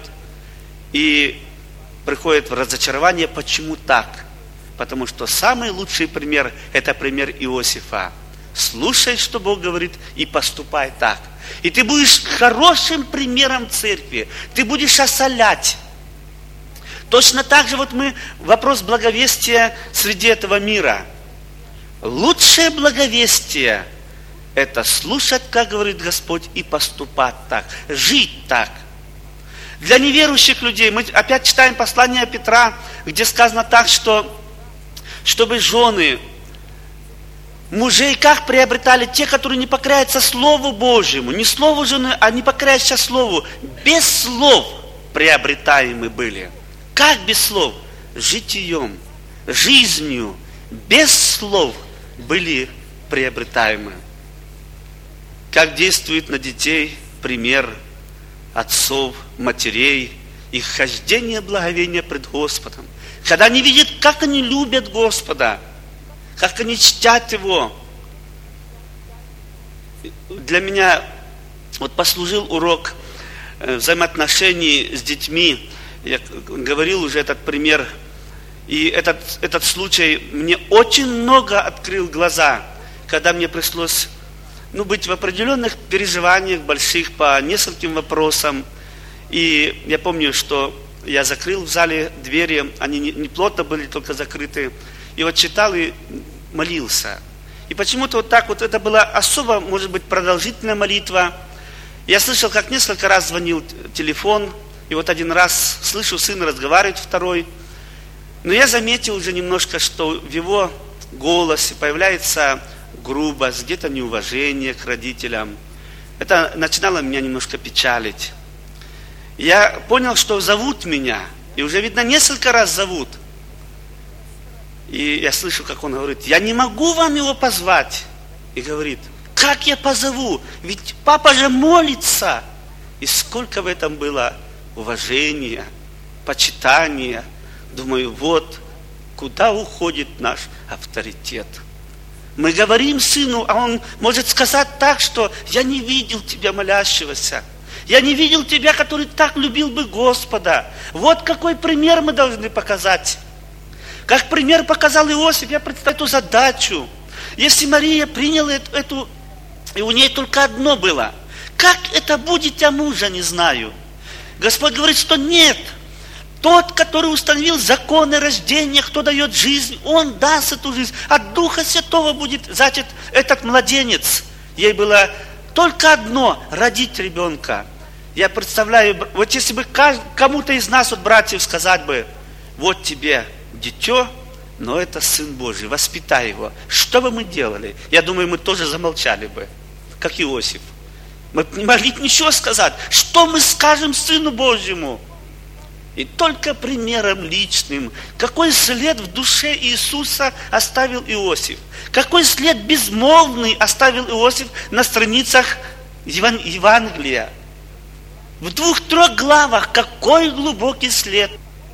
И приходит в разочарование, почему так? Потому что самый лучший пример – это пример Иосифа. Слушай, что Бог говорит, и поступай так. И ты будешь хорошим примером церкви. Ты будешь осолять. Точно так же вот мы, вопрос благовестия среди этого мира. Лучшее благовестие – это слушать, как говорит Господь, и поступать так, жить так. Для неверующих людей, мы опять читаем послание Петра, где сказано так, что чтобы жены мужей как приобретали те, которые не покоряются Слову Божьему, не Слову жены, а не покоряются Слову, без слов приобретаемы были. Как без слов? Житием, жизнью, без слов были приобретаемы. Как действует на детей пример отцов, матерей, их хождение благовения пред Господом. Когда они видят, как они любят Господа, как они чтят Его. Для меня вот послужил урок взаимоотношений с детьми. Я говорил уже этот пример. И этот, этот случай мне очень много открыл глаза, когда мне пришлось ну, быть в определенных переживаниях больших по нескольким вопросам. И я помню, что я закрыл в зале двери, они не, не плотно были, только закрыты. И вот читал и молился. И почему-то вот так вот это была особо, может быть, продолжительная молитва. Я слышал, как несколько раз звонил телефон, и вот один раз слышу, сын разговаривает, второй. Но я заметил уже немножко, что в его голосе появляется грубость, где-то неуважение к родителям. Это начинало меня немножко печалить. Я понял, что зовут меня, и уже, видно, несколько раз зовут. И я слышу, как он говорит: я не могу вам его позвать. И говорит: как я позову? Ведь папа же молится. И сколько в этом было уважения, почитания. Думаю, вот куда уходит наш авторитет. Мы говорим сыну, а он может сказать так, что я не видел тебя молящегося. Я не видел тебя, который так любил бы Господа. Вот какой пример мы должны показать. Как пример показал Иосиф, я представляю эту задачу. Если Мария приняла эту, эту, и у ней только одно было. Как это будет, я мужа не знаю. Господь говорит, что нет. Тот, который установил законы рождения, кто дает жизнь, он даст эту жизнь. От Духа Святого будет зачат этот младенец. Ей было только одно – родить ребенка. Я представляю, вот если бы кому-то из нас, вот братьев, сказать бы: вот тебе дитё, но это Сын Божий, воспитай его. Что бы мы делали? Я думаю, мы тоже замолчали бы, как Иосиф. Мы не могли ничего сказать. Что мы скажем Сыну Божьему? И только примером личным, какой след в душе Иисуса оставил Иосиф, какой след безмолвный оставил Иосиф на страницах Еван... Евангелия. В двух-трех главах какой глубокий след.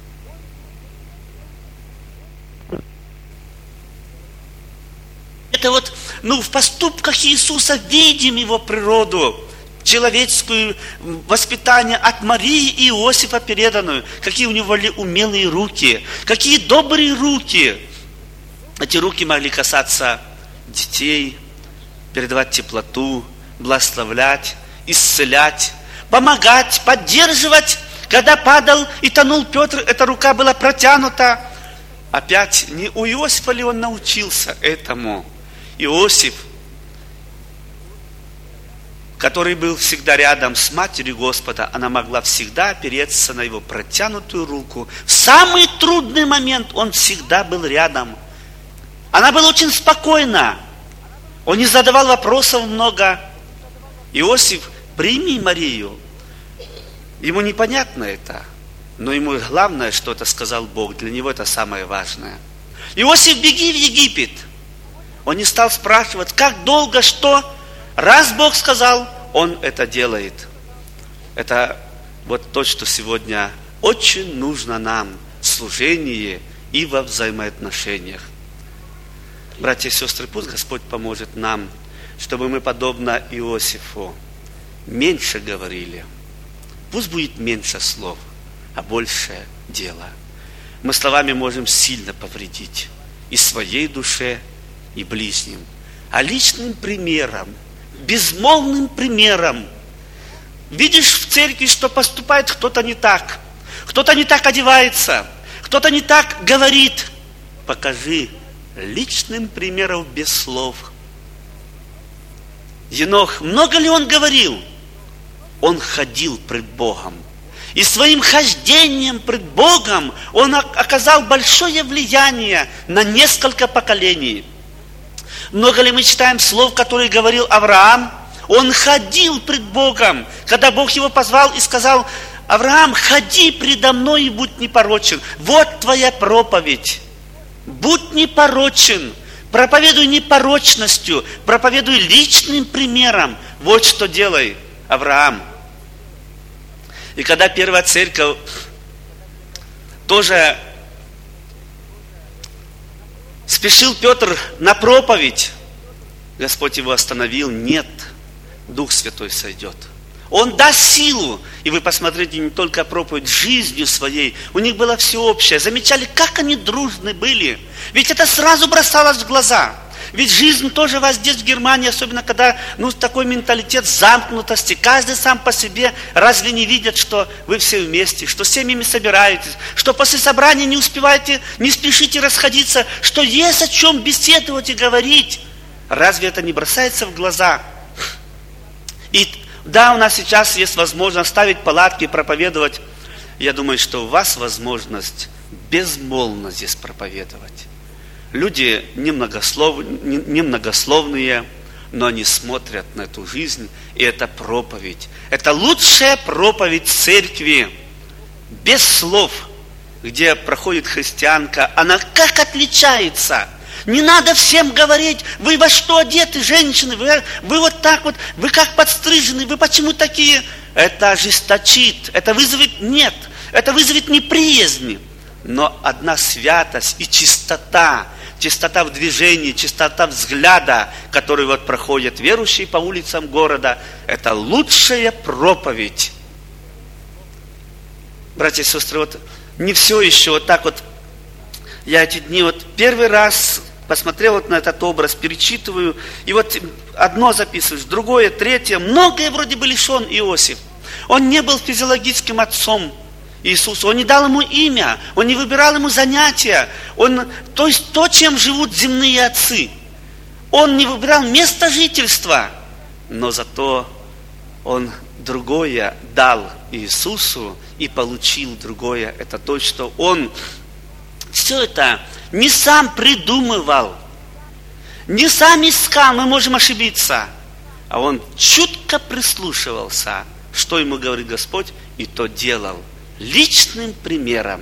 Это вот, ну, в поступках Иисуса видим Его природу, человеческую, воспитание от Марии и Иосифа переданную. Какие у него были умелые руки, какие добрые руки. Эти руки могли касаться детей, передавать теплоту, благословлять, исцелять, помогать, поддерживать. Когда падал и тонул Петр, эта рука была протянута. Опять, не у Иосифа ли он научился этому? Иосиф, который был всегда рядом с матерью Господа, она могла всегда опереться на его протянутую руку. В самый трудный момент он всегда был рядом. Она была очень спокойна. Он не задавал вопросов много. Иосиф, прими Марию. Ему непонятно это, но ему главное, что это сказал Бог. Для него это самое важное. Иосиф, беги в Египет. Он не стал спрашивать, как долго, что. Раз Бог сказал, Он это делает. Это вот то, что сегодня очень нужно нам в служении и во взаимоотношениях. Братья и сестры, пусть Господь поможет нам, чтобы мы, подобно Иосифу, меньше говорили. Пусть будет меньше слов, а больше дела. Мы словами можем сильно повредить и своей душе, и ближним. А личным примером, безмолвным примером. Видишь в церкви, что поступает кто-то не так, кто-то не так одевается, кто-то не так говорит. Покажи личным примером без слов. Енох, много ли он говорил? Он ходил пред Богом. И своим хождением пред Богом он оказал большое влияние на несколько поколений. Много ли мы читаем слов, которые говорил Авраам? Он ходил пред Богом, когда Бог его позвал и сказал: Авраам, ходи предо мной и будь непорочен. Вот твоя проповедь. Будь непорочен. Проповедуй непорочностью, проповедуй личным примером. Вот что делай, Авраам. И когда первая церковь тоже спешил Петр на проповедь, Господь его остановил. Нет, Дух Святой сойдет. Он даст силу. И вы посмотрите, не только проповедь жизнью своей, у них было всеобщее. Замечали, как они дружны были. Ведь это сразу бросалось в глаза. Ведь жизнь тоже у вас здесь в Германии, особенно когда ну, такой менталитет замкнутости, каждый сам по себе. Разве не видят, что вы все вместе, что с семьями собираетесь, что после собрания не успеваете, не спешите расходиться, что есть о чем беседовать и говорить? Разве это не бросается в глаза? И да, у нас сейчас есть возможность ставить палатки и проповедовать. Я думаю, что у вас возможность безмолвно здесь проповедовать. Люди немногослов... немногословные, но они смотрят на эту жизнь, и это проповедь. Это лучшая проповедь церкви, без слов, где проходит христианка. Она как отличается? Не надо всем говорить: вы во что одеты, женщины, вы, вы вот так вот, вы как подстрижены, вы почему такие? Это ожесточит, это вызовет, нет, это вызовет неприязнь. Но одна святость и чистота, чистота в движении, чистота взгляда, который вот проходит верующие по улицам города, это лучшая проповедь. Братья и сестры, вот не все еще вот так вот. Я эти дни вот первый раз посмотрел вот на этот образ, перечитываю, и вот одно записываешь, другое, третье. Многое вроде бы лишен Иосиф. Он не был физиологическим отцом Иисуса, он не дал ему имя, он не выбирал ему занятия, он, то есть то, чем живут земные отцы. Он не выбирал место жительства, но зато он другое дал Иисусу и получил другое. Это то, что он все это не сам придумывал, не сам искал, мы можем ошибиться, а он чутко прислушивался, что ему говорит Господь, и то делал личным примером.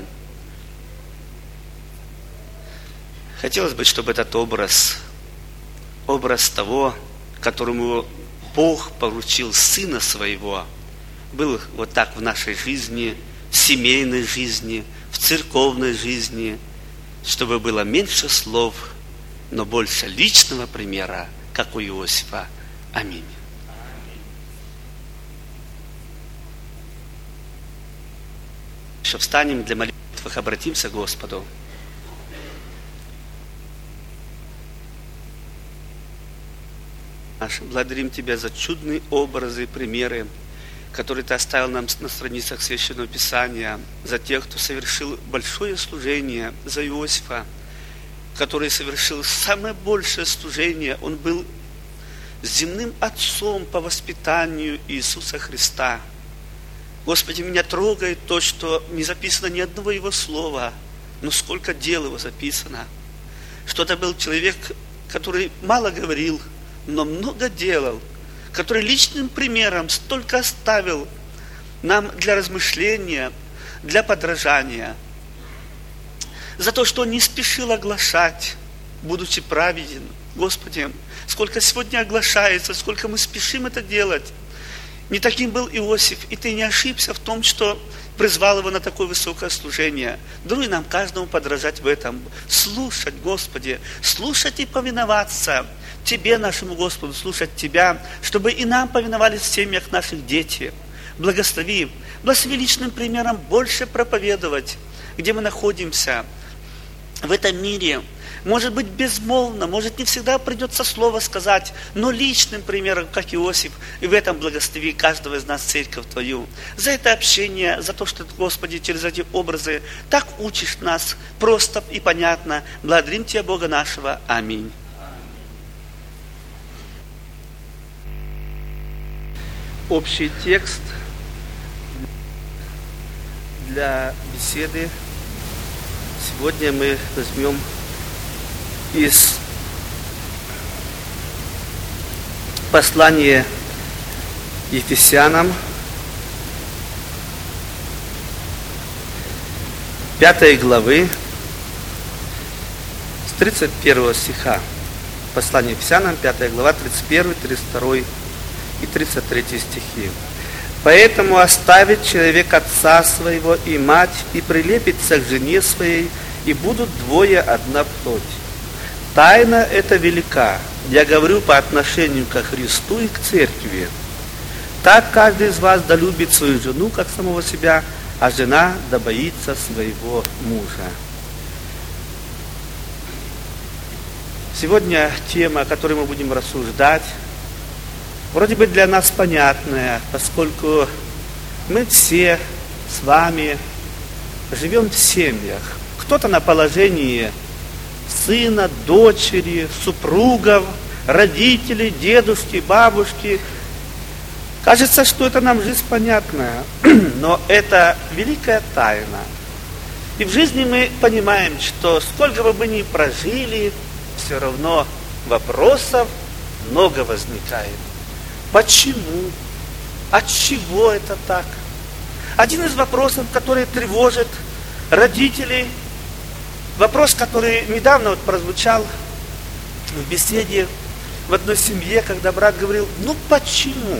Хотелось бы, чтобы этот образ, образ того, которому Бог поручил Сына Своего, был вот так в нашей жизни, в семейной жизни, в церковной жизни, чтобы было меньше слов, но больше личного примера, как у Иосифа. Аминь. Еще встанем для молитвы, обратимся к Господу. Благодарим Тебя за чудные образы и примеры, который Ты оставил нам на страницах Священного Писания, за тех, кто совершил большое служение, за Иосифа, который совершил самое большее служение. Он был земным отцом по воспитанию Иисуса Христа. Господи, меня трогает то, что не записано ни одного Его слова, но сколько дел Его записано. Что это был человек, который мало говорил, но много делал, который личным примером столько оставил нам для размышления, для подражания. За то, что он не спешил оглашать, будучи праведен. Господи, сколько сегодня оглашается, сколько мы спешим это делать. Не таким был Иосиф, и Ты не ошибся в том, что призвал его на такое высокое служение. Даруй нам каждому подражать в этом. Слушать, Господи, слушать и повиноваться Тебе, нашему Господу, слушать Тебя, чтобы и нам повиновались в семьях наших дети. Благослови, благослови личным примером больше проповедовать, где мы находимся. в этом мире, может быть, безмолвно, может, не всегда придется слово сказать, но личным примером, как Иосиф, и в этом благослови каждого из нас, церковь Твою. За это общение, за то, что, Господи, через эти образы так учишь нас просто и понятно. Благодарим Тебя, Бога нашего. Аминь. Общий текст для беседы сегодня мы возьмем из послания Ефесянам, пятой главы, с тридцать первого стиха. Послание Ефесянам, пятая глава, тридцать первый, тридцать второй и тридцать третий стихи. «Поэтому оставит человек отца своего и мать, и прилепится к жене своей, и будут двое одна плоть. Тайна эта велика, я говорю по отношению ко Христу и к церкви. Так каждый из вас да любит свою жену, как самого себя, а жена да боится своего мужа». Сегодня тема, о которой мы будем рассуждать, вроде бы для нас понятная, поскольку мы все с вами живем в семьях. Кто-то на положении сына, дочери, супругов, родителей, дедушки, бабушки. Кажется, что это нам жизнь понятная, но это великая тайна. И в жизни мы понимаем, что сколько бы мы ни прожили, все равно вопросов много возникает. Почему? От чего это так? Один из вопросов, который тревожит родителей, вопрос, который недавно вот прозвучал в беседе в одной семье, когда брат говорил: ну почему?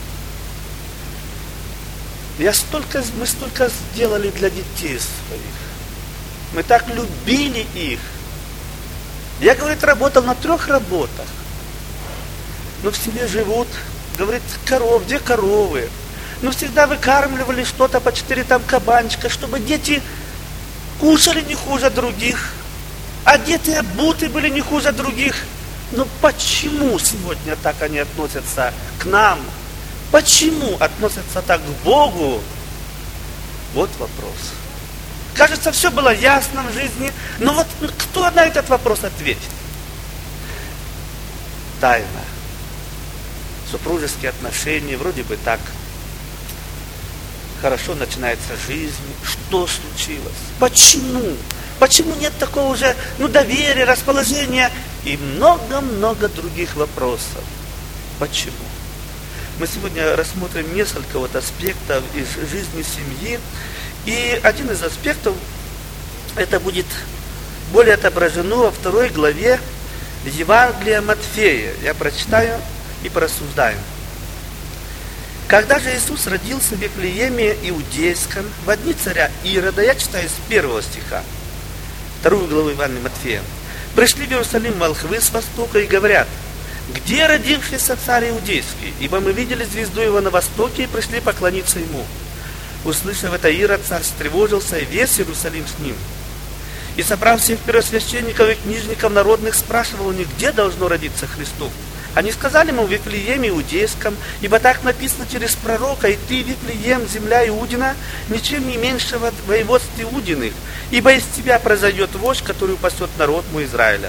Я столько, мы столько сделали для детей своих. Мы так любили их. Я, говорит, работал на трех работах. Но в селе живут, говорит, коров, где коровы? Ну, всегда выкармливали что-то по четыре там кабанчика, чтобы дети кушали не хуже других, одеты, обуты были не хуже других. Но почему сегодня так они относятся к нам? Почему относятся так к Богу? Вот вопрос. Кажется, все было ясно в жизни, но вот кто на этот вопрос ответит? Тайна. Супружеские отношения, вроде бы так хорошо начинается жизнь. Что случилось? Почему? Почему нет такого уже, ну, доверия, расположения и много-много других вопросов? Почему? Мы сегодня рассмотрим несколько вот аспектов из жизни семьи. И один из аспектов, это будет более отображено во второй главе Евангелия Матфея. Я прочитаю и порассуждаем. Когда же Иисус родился в Вифлееме Иудейском, в дни царя Ирода, я читаю с первого стиха, вторую главу Евангелия Матфея, пришли в Иерусалим волхвы с востока и говорят: где родившийся царь Иудейский? Ибо мы видели звезду его на востоке и пришли поклониться ему. Услышав это, Ирод царь встревожился, и весь Иерусалим с ним. И собрав всех первосвященников и книжников народных, спрашивал у них, где должно родиться Христу. Они сказали ему: в Вифлееме Иудейском, ибо так написано через пророка: и ты, Вифлеем, земля Иудина, ничем не меньшего воеводств Иудиных, ибо из тебя произойдет вождь, который упасет народ мой Израиля.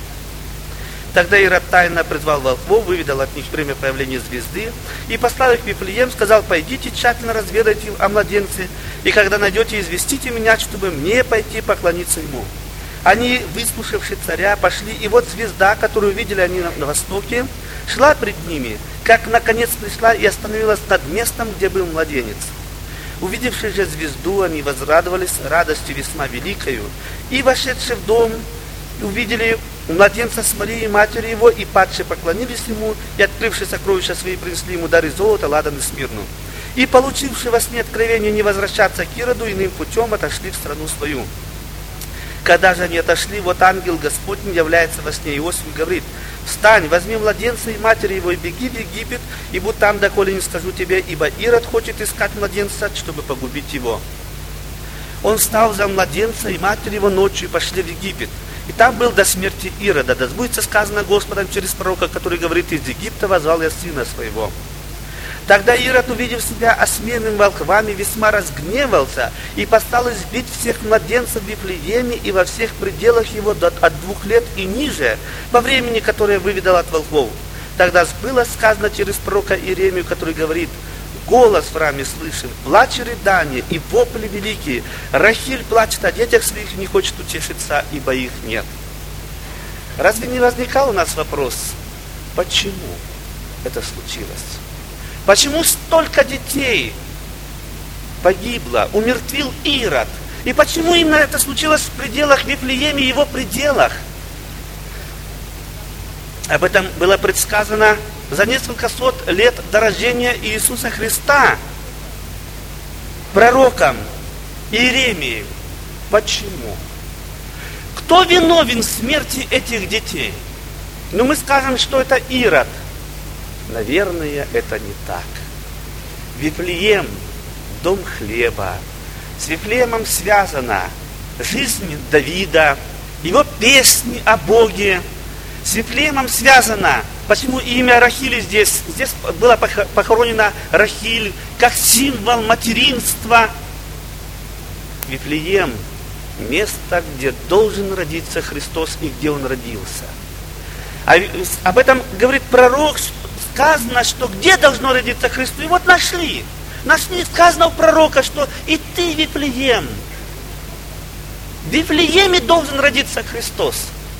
Тогда Ирод тайно призвал волхвов, выведал от них время появления звезды, и, послав их в Вифлеем, сказал: пойдите, тщательно разведайте о младенце, и когда найдете, известите меня, чтобы мне пойти поклониться ему. Они, выслушавши царя, пошли, и вот звезда, которую видели они на, на востоке, шла пред ними, как наконец пришла и остановилась над местом, где был младенец. Увидевши же звезду, они возрадовались радостью весьма великою, и, вошедши в дом, увидели младенца с Марией, матерью его, и падшие поклонились ему, и, открывши сокровища свои, принесли ему дары золота, ладан и смирну. И, получивши во сне откровение не возвращаться к Ироду, иным путем отошли в страну свою. Когда же они отошли, вот ангел Господень является во сне Иосифу и говорит: встань, возьми младенца и матери его, и беги в Египет, и будь там, доколе не скажу тебе, ибо Ирод хочет искать младенца, чтобы погубить его. Он встал за младенца, и матерь его ночью пошли в Египет. И там был до смерти Ирода. Да сбудется сказано Господом через пророка, который говорит: из Египта возвал я сына своего. Тогда Ирод, увидев себя осмеянным волхвами, весьма разгневался и постал избить всех младенцев в Вифлееме и во всех пределах его от двух лет и ниже, по времени, которое выведал от волхвов. Тогда сбылось сказано через пророка Иеремию, который говорит: голос в раме слышен, плач и рыдание, и вопли великие. Рахиль плачет о детях своих, не хочет утешиться, ибо их нет. Разве не возникал у нас вопрос, почему это случилось? Почему столько детей погибло, умертвил Ирод? И почему именно это случилось в пределах Вифлееме, его пределах? Об этом было предсказано за несколько сот лет до рождения Иисуса Христа пророком Иеремией. Почему? Кто виновен в смерти этих детей? Ну, мы скажем, что это Ирод. Наверное, это не так. Вифлеем – дом хлеба. С Вифлеемом связана жизнь Давида, его песни о Боге. С Вифлеемом связано, почему имя Рахили здесь. Здесь была похоронена Рахиль как символ материнства. Вифлеем – место, где должен родиться Христос и где Он родился. А об этом говорит пророк. Сказано, что где должно родиться Христос. И вот нашли. Нашли, сказано у пророка, что и ты, Вифлеем. В Вифлееме должен родиться Христос.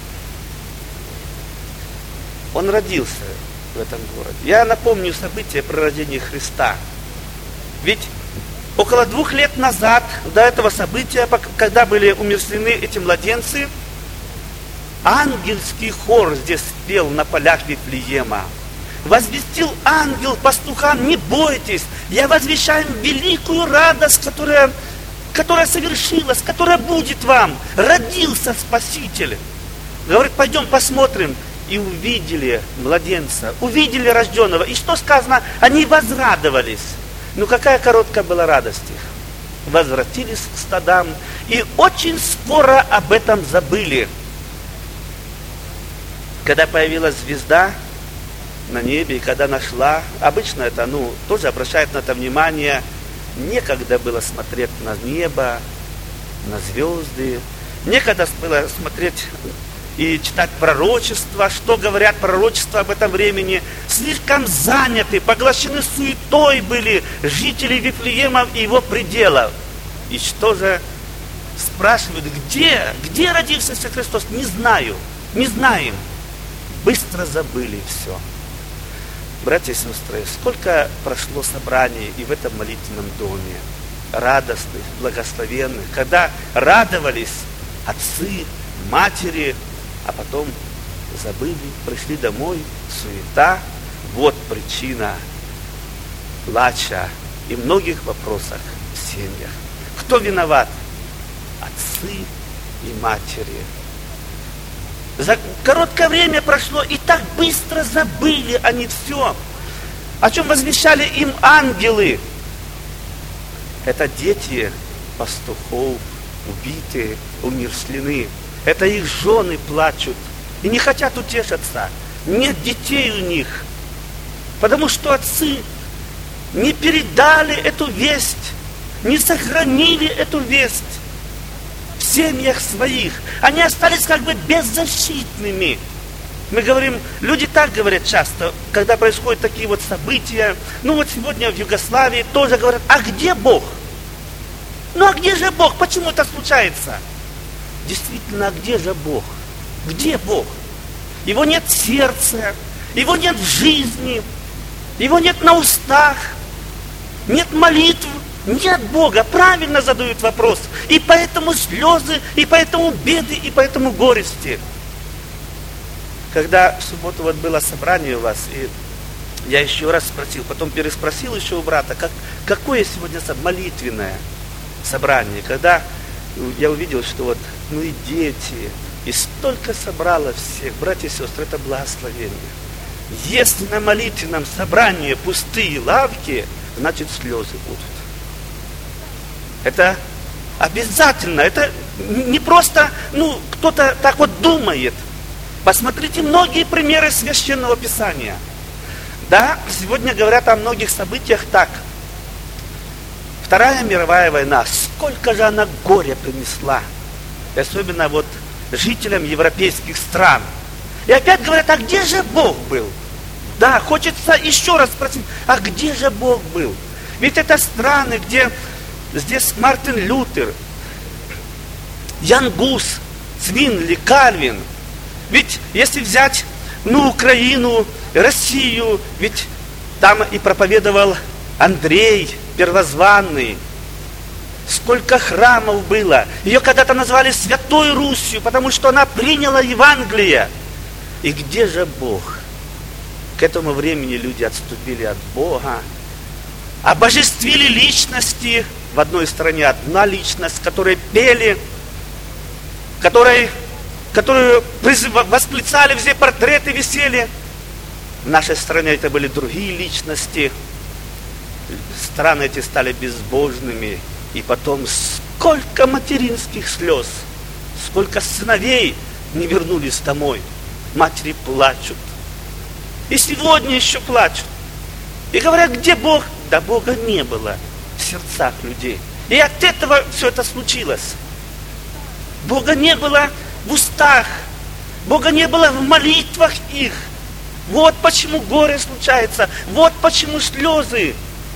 Он родился в этом городе. Я напомню события про рождение Христа. Ведь около двух лет назад, до этого события, когда были умерщвлены эти младенцы, ангельский хор здесь пел на полях Вифлеема. Возвестил ангел пастухам: не бойтесь, я возвещаю великую радость, которая, которая совершилась, которая будет вам. Родился Спаситель. Говорит, пойдем посмотрим. И увидели младенца, увидели рожденного. И что сказано? Они возрадовались. Ну какая короткая была радость их. Возвратились к стадам и очень скоро об этом забыли. Когда появилась звезда на небе, и когда нашла, обычно это, ну, тоже обращает на это внимание, некогда было смотреть на небо, на звезды, некогда было смотреть и читать пророчества, что говорят пророчества об этом времени. Слишком заняты, поглощены суетой были жители Вифлеема и его пределов. И что же спрашивают, где, где родился Христос? Не знаю, не знаем. Быстро забыли все. Братья и сестры, сколько прошло собраний и в этом молитвенном доме, радостных, благословенных, когда радовались отцы, матери, а потом забыли, пришли домой, суета. Вот причина плача и многих вопросах в семьях. Кто виноват? Отцы и матери. За короткое время прошло, и так быстро забыли они все, о чем возвещали им ангелы. Это дети пастухов, убитые, умерщвлены. Это их жены плачут и не хотят утешиться. Нет детей у них, потому что отцы не передали эту весть, не сохранили эту весть в семьях своих. Они остались как бы беззащитными. Мы говорим, люди так говорят часто, когда происходят такие вот события. Ну вот сегодня в Югославии тоже говорят, а где Бог? Ну а где же Бог? Почему это случается? Действительно, а где же Бог? Где Бог? Его нет в сердце, его нет в жизни, его нет на устах, нет молитв, нет Бога. Правильно задают вопрос. И поэтому слезы, и поэтому беды, и поэтому горести. Когда в субботу вот было собрание у вас, и я еще раз спросил, потом переспросил еще у брата, как, какое сегодня молитвенное собрание, когда я увидел, что вот, ну и дети, и столько собрало всех, братья и сестры, это благословение. Если на молитвенном собрании пустые лавки, значит слезы будут. Это Обязательно. Это не просто, ну, кто-то так вот думает. Посмотрите многие примеры Священного Писания. Да, сегодня говорят о многих событиях так. Вторая мировая война, сколько же она горя принесла. И особенно вот жителям европейских стран. И опять говорят, а где же Бог был? Да, хочется еще раз спросить, а где же Бог был? Ведь это страны, где здесь Мартин Лютер, Ян Гус, Цвинли, Кальвин. Ведь если взять, ну, Украину, Россию, ведь там и проповедовал Андрей Первозванный. Сколько храмов было. Ее когда-то назвали Святой Русью, потому что она приняла Евангелие. И где же Бог? К этому времени люди отступили от Бога, обожествили личности. В одной стране одна личность, которой пели, которой, которую восклицали, все портреты висели. В нашей стране это были другие личности. Страны эти стали безбожными. И потом сколько материнских слез, сколько сыновей не вернулись домой. Матери плачут. И сегодня еще плачут. И говорят, где Бог? Да Бога не было в сердцах людей. И от этого все это случилось. Бога не было в устах. Бога не было в молитвах их. Вот почему горе случается. Вот почему слезы.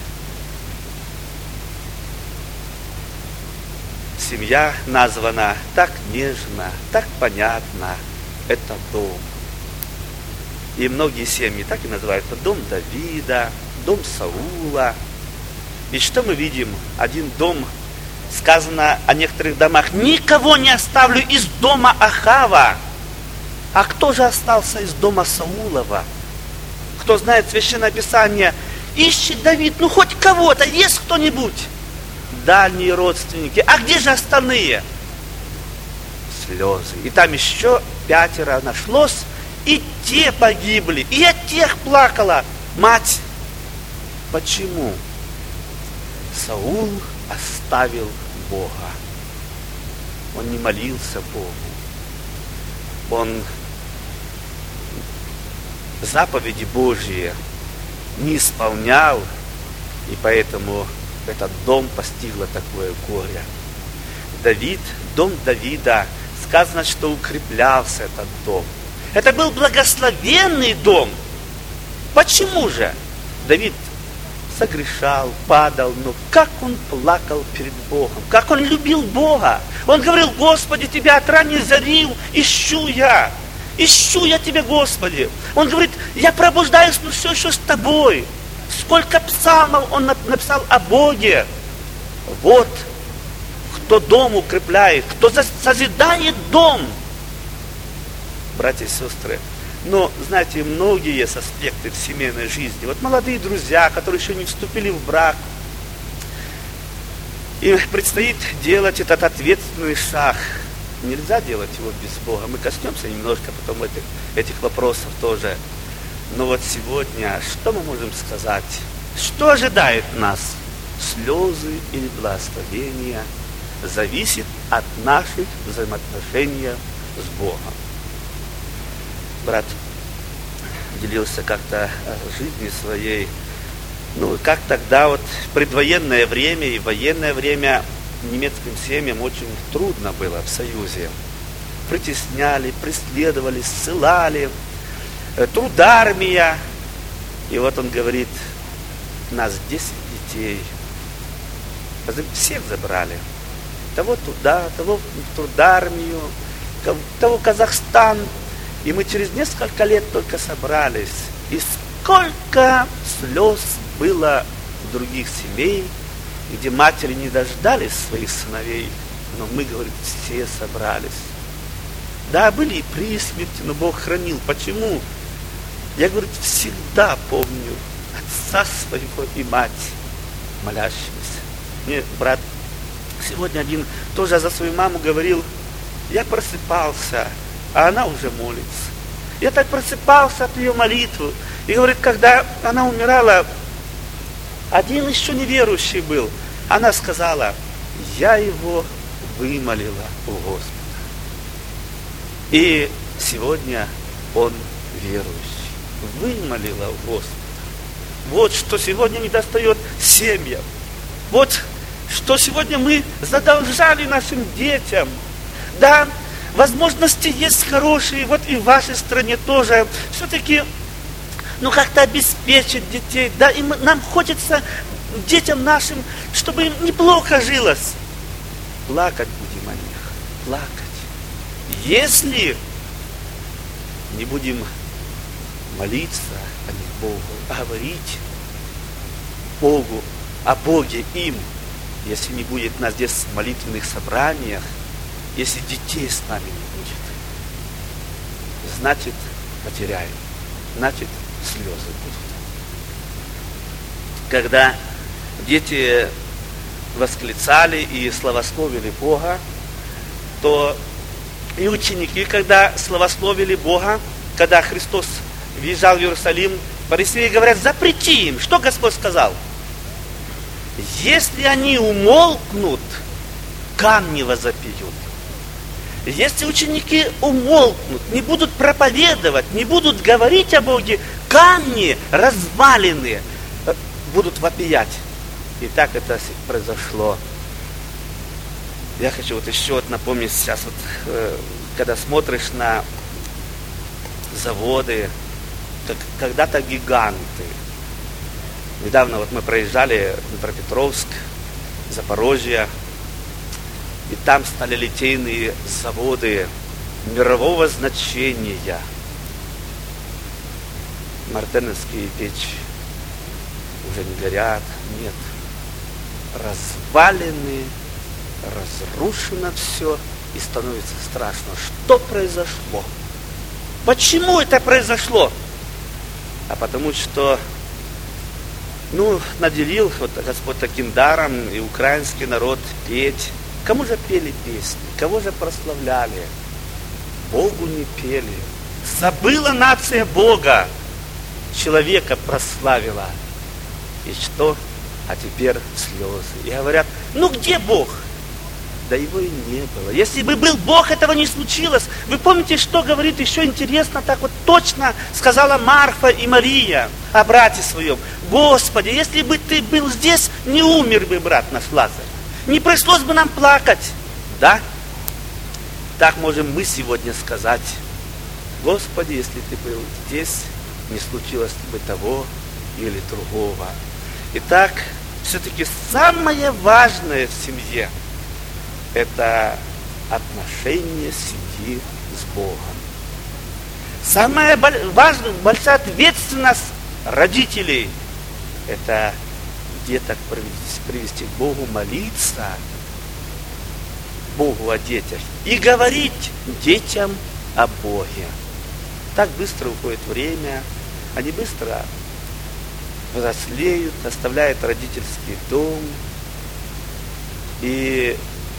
Семья названа так нежно, так понятно. Это дом. И многие семьи так и называются. Дом Давида, дом Саула. И что мы видим? Один дом, сказано о некоторых домах, никого не оставлю из дома Ахава. А кто же остался из дома Саулова? Кто знает Священное Писание, ищет Давид, ну хоть кого-то, есть кто-нибудь? Дальние родственники. А где же остальные? Слезы. И там еще пятеро нашлось, и те погибли, и от тех плакала мать. Почему? Саул оставил Бога. Он не молился Богу. Он заповеди Божьи не исполнял, и поэтому этот дом постигло такое горе. Давид, дом Давида, сказано, что укреплялся этот дом. Это был благословенный дом. Почему же? Давид согрешал, падал, но как он плакал перед Богом, как он любил Бога. Он говорил, Господи, Тебя от ранней зари ищу я, ищу я Тебя, Господи. Он говорит, я пробуждаюсь, но все еще с Тобой. Сколько псалмов он написал о Боге. Вот кто дом укрепляет, кто созидает дом. Братья и сестры, но, знаете, многие есть аспекты в семейной жизни. Вот молодые друзья, которые еще не вступили в брак, им предстоит делать этот ответственный шаг. Нельзя делать его без Бога. Мы коснемся немножко потом этих, этих вопросов тоже. Но вот сегодня, что мы можем сказать? Что ожидает нас? Слезы или благословения зависит от наших взаимоотношений с Богом. Брат делился как-то о жизни своей. Ну, как тогда вот в предвоенное время и военное время немецким семьям очень трудно было в Союзе. Притесняли, преследовали, ссылали. Трудармия. И вот он говорит, нас десять детей. Всех забрали. Того туда, того в трудармию, того в Казахстан. И мы через несколько лет только собрались. И сколько слез было в других семей, где матери не дождались своих сыновей. Но мы, говорит, все собрались. Да, были и при смерти, но Бог хранил. Почему? Я, говорит, всегда помню отца своего и мать молящимися. Мне брат сегодня один тоже за свою маму говорил, я просыпался, а она уже молится. Я так просыпался от ее молитвы. И говорит, когда она умирала, один еще неверующий был. Она сказала, я его вымолила у Господа. И сегодня он верующий. Вымолила у Господа. Вот что сегодня недостает семьям. Вот что сегодня мы задолжали нашим детям. Да, возможности есть хорошие, вот и в вашей стране тоже. Все-таки, ну, как-то обеспечить детей. Да, и мы, нам хочется детям нашим, чтобы им неплохо жилось. Плакать будем о них, плакать. Если не будем молиться о них Богу, говорить Богу, о Боге им, если не будет нас здесь в молитвенных собраниях, если детей с нами не будет, значит, потеряем, значит, слезы будут. Когда дети восклицали и славословили Бога, то и ученики, когда славословили Бога, когда Христос въезжал в Иерусалим, фарисеи говорят, запрети им. Что Господь сказал? Если они умолкнут, камни возопьют. Если ученики умолкнут, не будут проповедовать, не будут говорить о Боге, камни развалины будут вопиять. И так это произошло. Я хочу вот еще вот напомнить сейчас, вот, э, когда смотришь на заводы, как когда-то гиганты. Недавно вот мы проезжали Днепропетровск, Запорожье, и там стали литейные заводы мирового значения. Мартеновские печи уже не горят, нет. Развалены, разрушено все, и становится страшно. Что произошло? Почему это произошло? А потому что, ну, наделил вот Господь таким даром и украинский народ петь. Кому же пели песни? Кого же прославляли? Богу не пели. Забыла нация Бога. Человека прославила. И что? А теперь слезы. И говорят, ну где Бог? Да его и не было. Если бы был Бог, этого не случилось. Вы помните, что говорит еще интересно, так вот точно сказала Марфа и Мария о брате своем. Господи, если бы ты был здесь, не умер бы брат наш Лазарь. Не пришлось бы нам плакать. Да? Так можем мы сегодня сказать. Господи, если ты был здесь, не случилось бы того или другого. Итак, все-таки самое важное в семье – это отношение семьи с Богом. Самая важная, большая ответственность родителей – это деток привести к Богу, молиться Богу о детях и говорить детям о Боге. Так быстро уходит время, они быстро взрослеют, оставляют родительский дом. И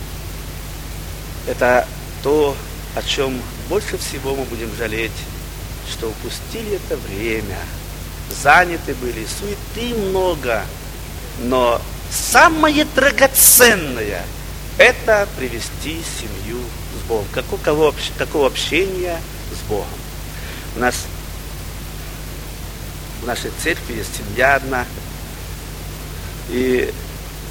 это то, о чем больше всего мы будем жалеть, что упустили это время, заняты были, суеты много, но самое драгоценное – это привести семью с Богом. Какого, какого общения с Богом? У нас в нашей церкви есть семья одна, и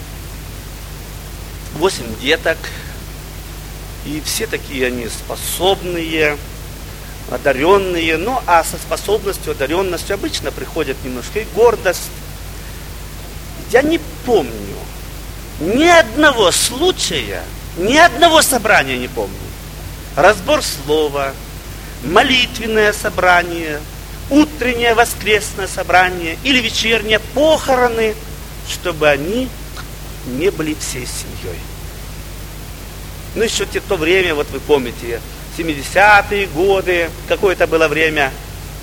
восемь деток, и все такие они способные, одаренные, ну а со способностью, одаренностью обычно приходит немножко и гордость. Я не помню ни одного случая, ни одного собрания не помню. Разбор слова, молитвенное собрание, утреннее воскресное собрание или вечернее, похороны, чтобы они не были всей семьей. Ну, еще в то время, вот вы помните, семидесятые годы, какое-то было время,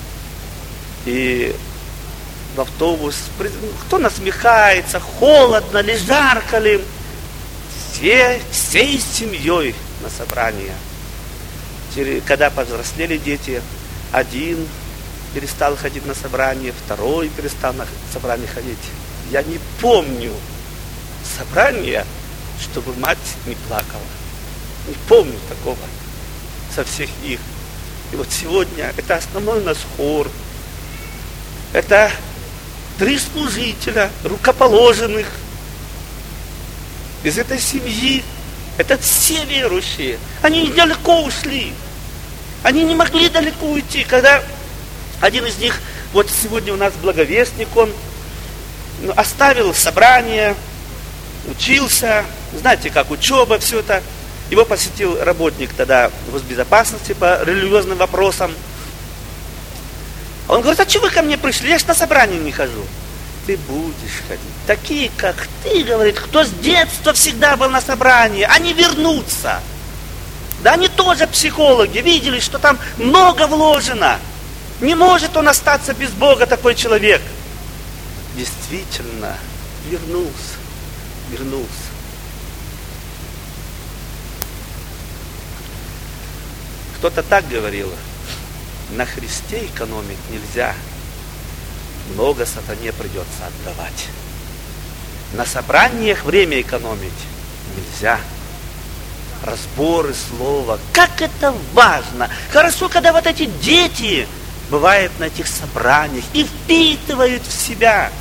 и в автобус, кто насмехается, холодно ли, жарко ли, все, всей семьей на собрание. Когда повзрослели дети, один перестал ходить на собрание, второй перестал на собрание ходить. Я не помню собрания, чтобы мать не плакала. Не помню такого со всех их. И вот сегодня это основной у нас хор. Это три служителя, рукоположенных из этой семьи. Это все верующие. Они недалеко ушли. Они не могли далеко уйти. Когда один из них, вот сегодня у нас благовестник, он ну, оставил собрание, учился. Знаете, как учеба, все это. Его посетил работник тогда госбезопасности по религиозным вопросам. Он говорит: а чего вы ко мне пришли? Я ж на собрание не хожу. Ты будешь ходить. Такие, как ты, говорит, кто с детства всегда был на собрании, они вернутся. Да они тоже психологи, видели, что там много вложено. Не может он остаться без Бога, такой человек. Действительно, вернулся, вернулся. Кто-то так говорил: на Христе экономить нельзя, много сатане придется отдавать. На собраниях время экономить нельзя. Разборы слова, как это важно. Хорошо, когда вот эти дети бывают на этих собраниях и впитывают в себя.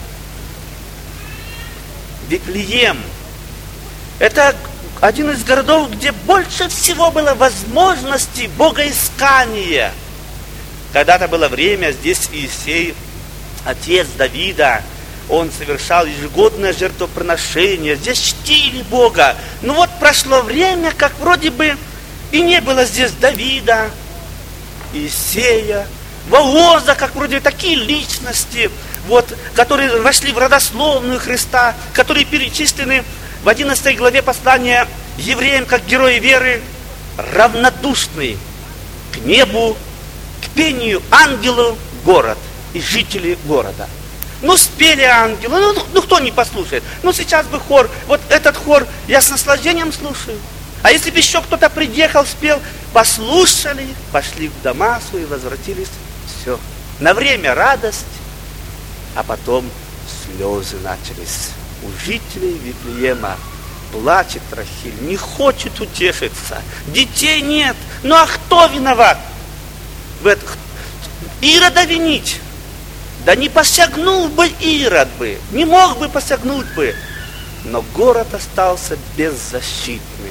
Вифлеем – это один из городов, где больше всего было возможностей богоискания. Когда-то было время, здесь Иисей, отец Давида, он совершал ежегодное жертвоприношение, здесь чтили Бога. Но вот прошло время, как вроде бы и не было здесь Давида, Иисея, Вооза, как вроде такие личности, вот, которые вошли в родословную Христа, которые перечислены в одиннадцатой главе послания евреям, как герои веры, равнодушный к небу, к пению ангелу город и жители города. Ну, спели ангелы, ну, ну кто не послушает? Ну, сейчас бы хор, вот этот хор я с наслаждением слушаю. А если бы еще кто-то приехал, спел, послушали, пошли в дома свои, возвратились, все. На время радость, а потом слезы начались. У жителей Вифлеема плачет Рахиль, не хочет утешиться, детей нет. Ну а кто виноват в этом? Ирода винить. Да не посягнул бы Ирод бы, не мог бы посягнуть бы. Но город остался беззащитным.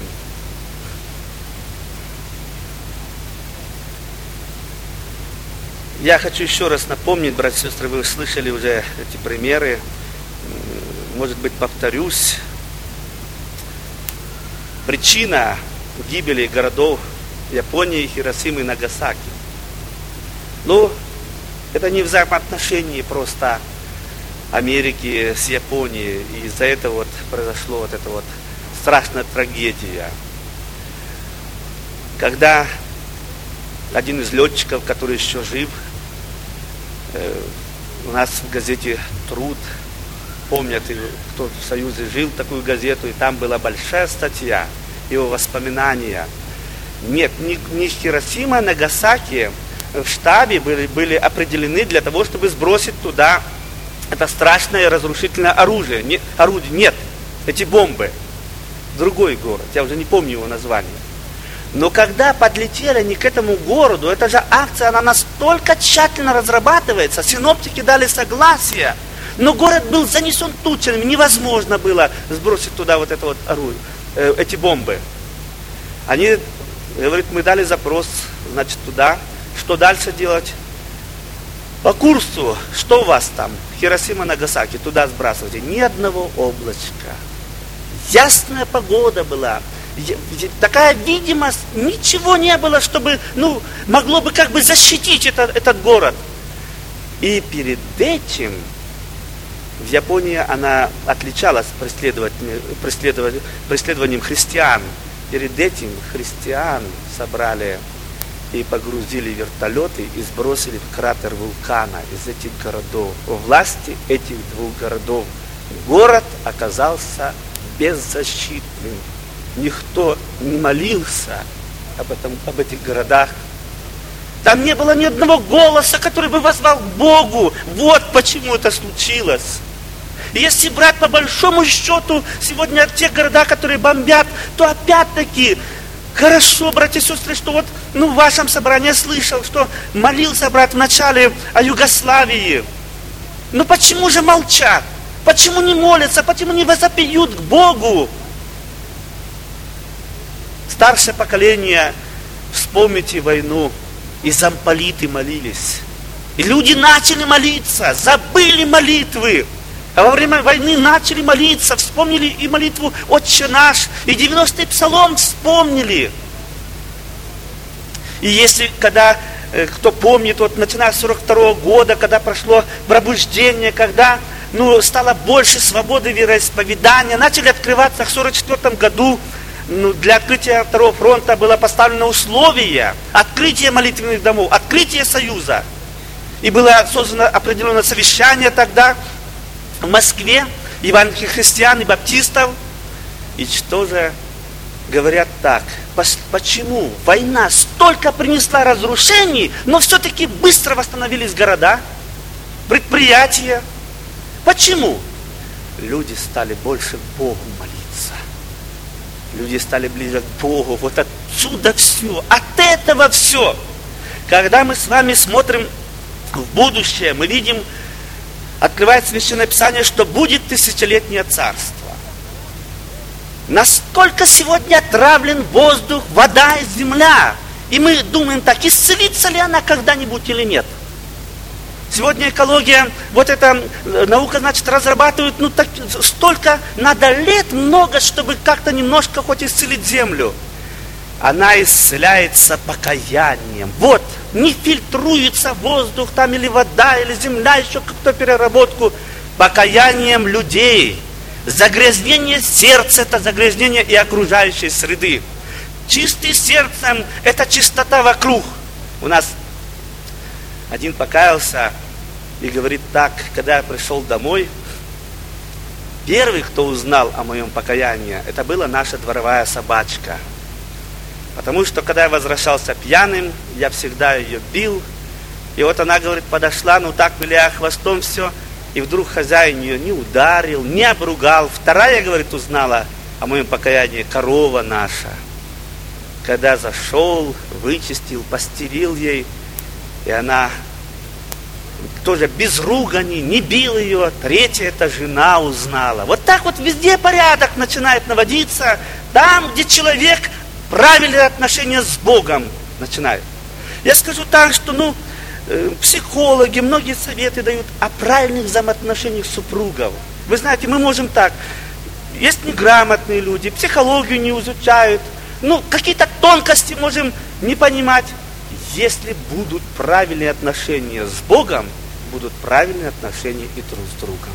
Я хочу еще раз напомнить, братья и сестры, вы слышали уже эти примеры. Может быть, повторюсь. Причина гибели городов Японии, Хиросимы и Нагасаки. Ну, это не взаимоотношения просто Америки с Японией. И из-за этого вот произошло вот эта вот страшная трагедия. Когда один из летчиков, который еще жив, э, у нас в газете «Труд», помнят, кто в Союзе жил, такую газету, и там была большая статья, его воспоминания. Нет, не, не Хиросима, а Нагасаки в штабе были, были определены для того, чтобы сбросить туда это страшное разрушительное оружие. Не, орудие. Нет, эти бомбы. Другой город, я уже не помню его название. Но когда подлетели они к этому городу, эта же акция, она настолько тщательно разрабатывается, синоптики дали согласие, но город был занесен тучами, невозможно было сбросить туда вот это вот оружие, э, эти бомбы. Они, говорят, мы дали запрос, значит, туда, что дальше делать? По курсу, что у вас там? Хиросима, Нагасаки, туда сбрасывайте. Ни одного облачка. Ясная погода была. Такая видимость, ничего не было, чтобы, ну, могло бы как бы защитить это, этот город. И перед этим в Японии она отличалась преследованием, преследованием, преследованием христиан. Перед этим христиан собрали и погрузили вертолеты и сбросили в кратер вулкана из этих городов. Во власти этих двух городов город оказался беззащитным. Никто не молился об этом, об этих городах. Там не было ни одного голоса, который бы воззвал к Богу. Вот почему это случилось. И если брать по большому счету сегодня те города, которые бомбят, то опять-таки хорошо, братья и сестры, что вот ну, в вашем собрании я слышал, что молился брат вначале о Югославии. Но почему же молчат? Почему не молятся? Почему не возопьют к Богу? Старшее поколение, вспомните войну, и замполиты молились. И люди начали молиться, забыли молитвы. А во время войны начали молиться, вспомнили и молитву «Отче наш», и девяностый псалом вспомнили. И если, когда, кто помнит, вот начиная с сорок второго года, когда прошло пробуждение, когда ну, стало больше свободы вероисповедания, начали открываться в сорок четвёртом году, ну, для открытия Второго фронта было поставлено условие открытия молитвенных домов, открытия союза. И было создано определенное совещание тогда в Москве, евангельских христиан и баптистов. И что же говорят так? Почему война столько принесла разрушений, но все-таки быстро восстановились города, предприятия? Почему? Люди стали больше к Богу молиться. Люди стали ближе к Богу. Вот отсюда все, от этого все. Когда мы с вами смотрим в будущее, мы видим, открывает Священное Писание, что будет тысячелетнее царство. Насколько сегодня отравлен воздух, вода и земля. И мы думаем так, исцелится ли она когда-нибудь или нет. Сегодня экология, вот эта наука, значит, разрабатывает, ну, так, столько надо лет много, чтобы как-то немножко хоть исцелить землю. Она исцеляется покаянием. Вот, не фильтруется воздух там, или вода, или земля, еще какую-то переработку. Покаянием людей. Загрязнение сердца – это загрязнение и окружающей среды. Чистый сердцем – это чистота вокруг. У нас один покаялся и говорит так: когда я пришел домой, первый, кто узнал о моем покаянии, это была наша дворовая собачка. Потому что, когда я возвращался пьяным, я всегда ее бил. И вот она, говорит, подошла, ну так, виляя хвостом, все. И вдруг хозяин ее не ударил, не обругал. Вторая, говорит, узнала о моем покаянии, корова наша. Когда зашел, вычистил, постелил ей, и она тоже без ругани, не бил ее. Третья, это жена узнала. Вот так вот везде порядок начинает наводиться. Там, где человек правильные отношения с Богом начинает. Я скажу так, что ну, психологи многие советы дают о правильных взаимоотношениях супругов. Вы знаете, мы можем так. Есть неграмотные люди, психологию не изучают. Ну, какие-то тонкости можем не понимать. Если будут правильные отношения с Богом, будут правильные отношения и друг с другом.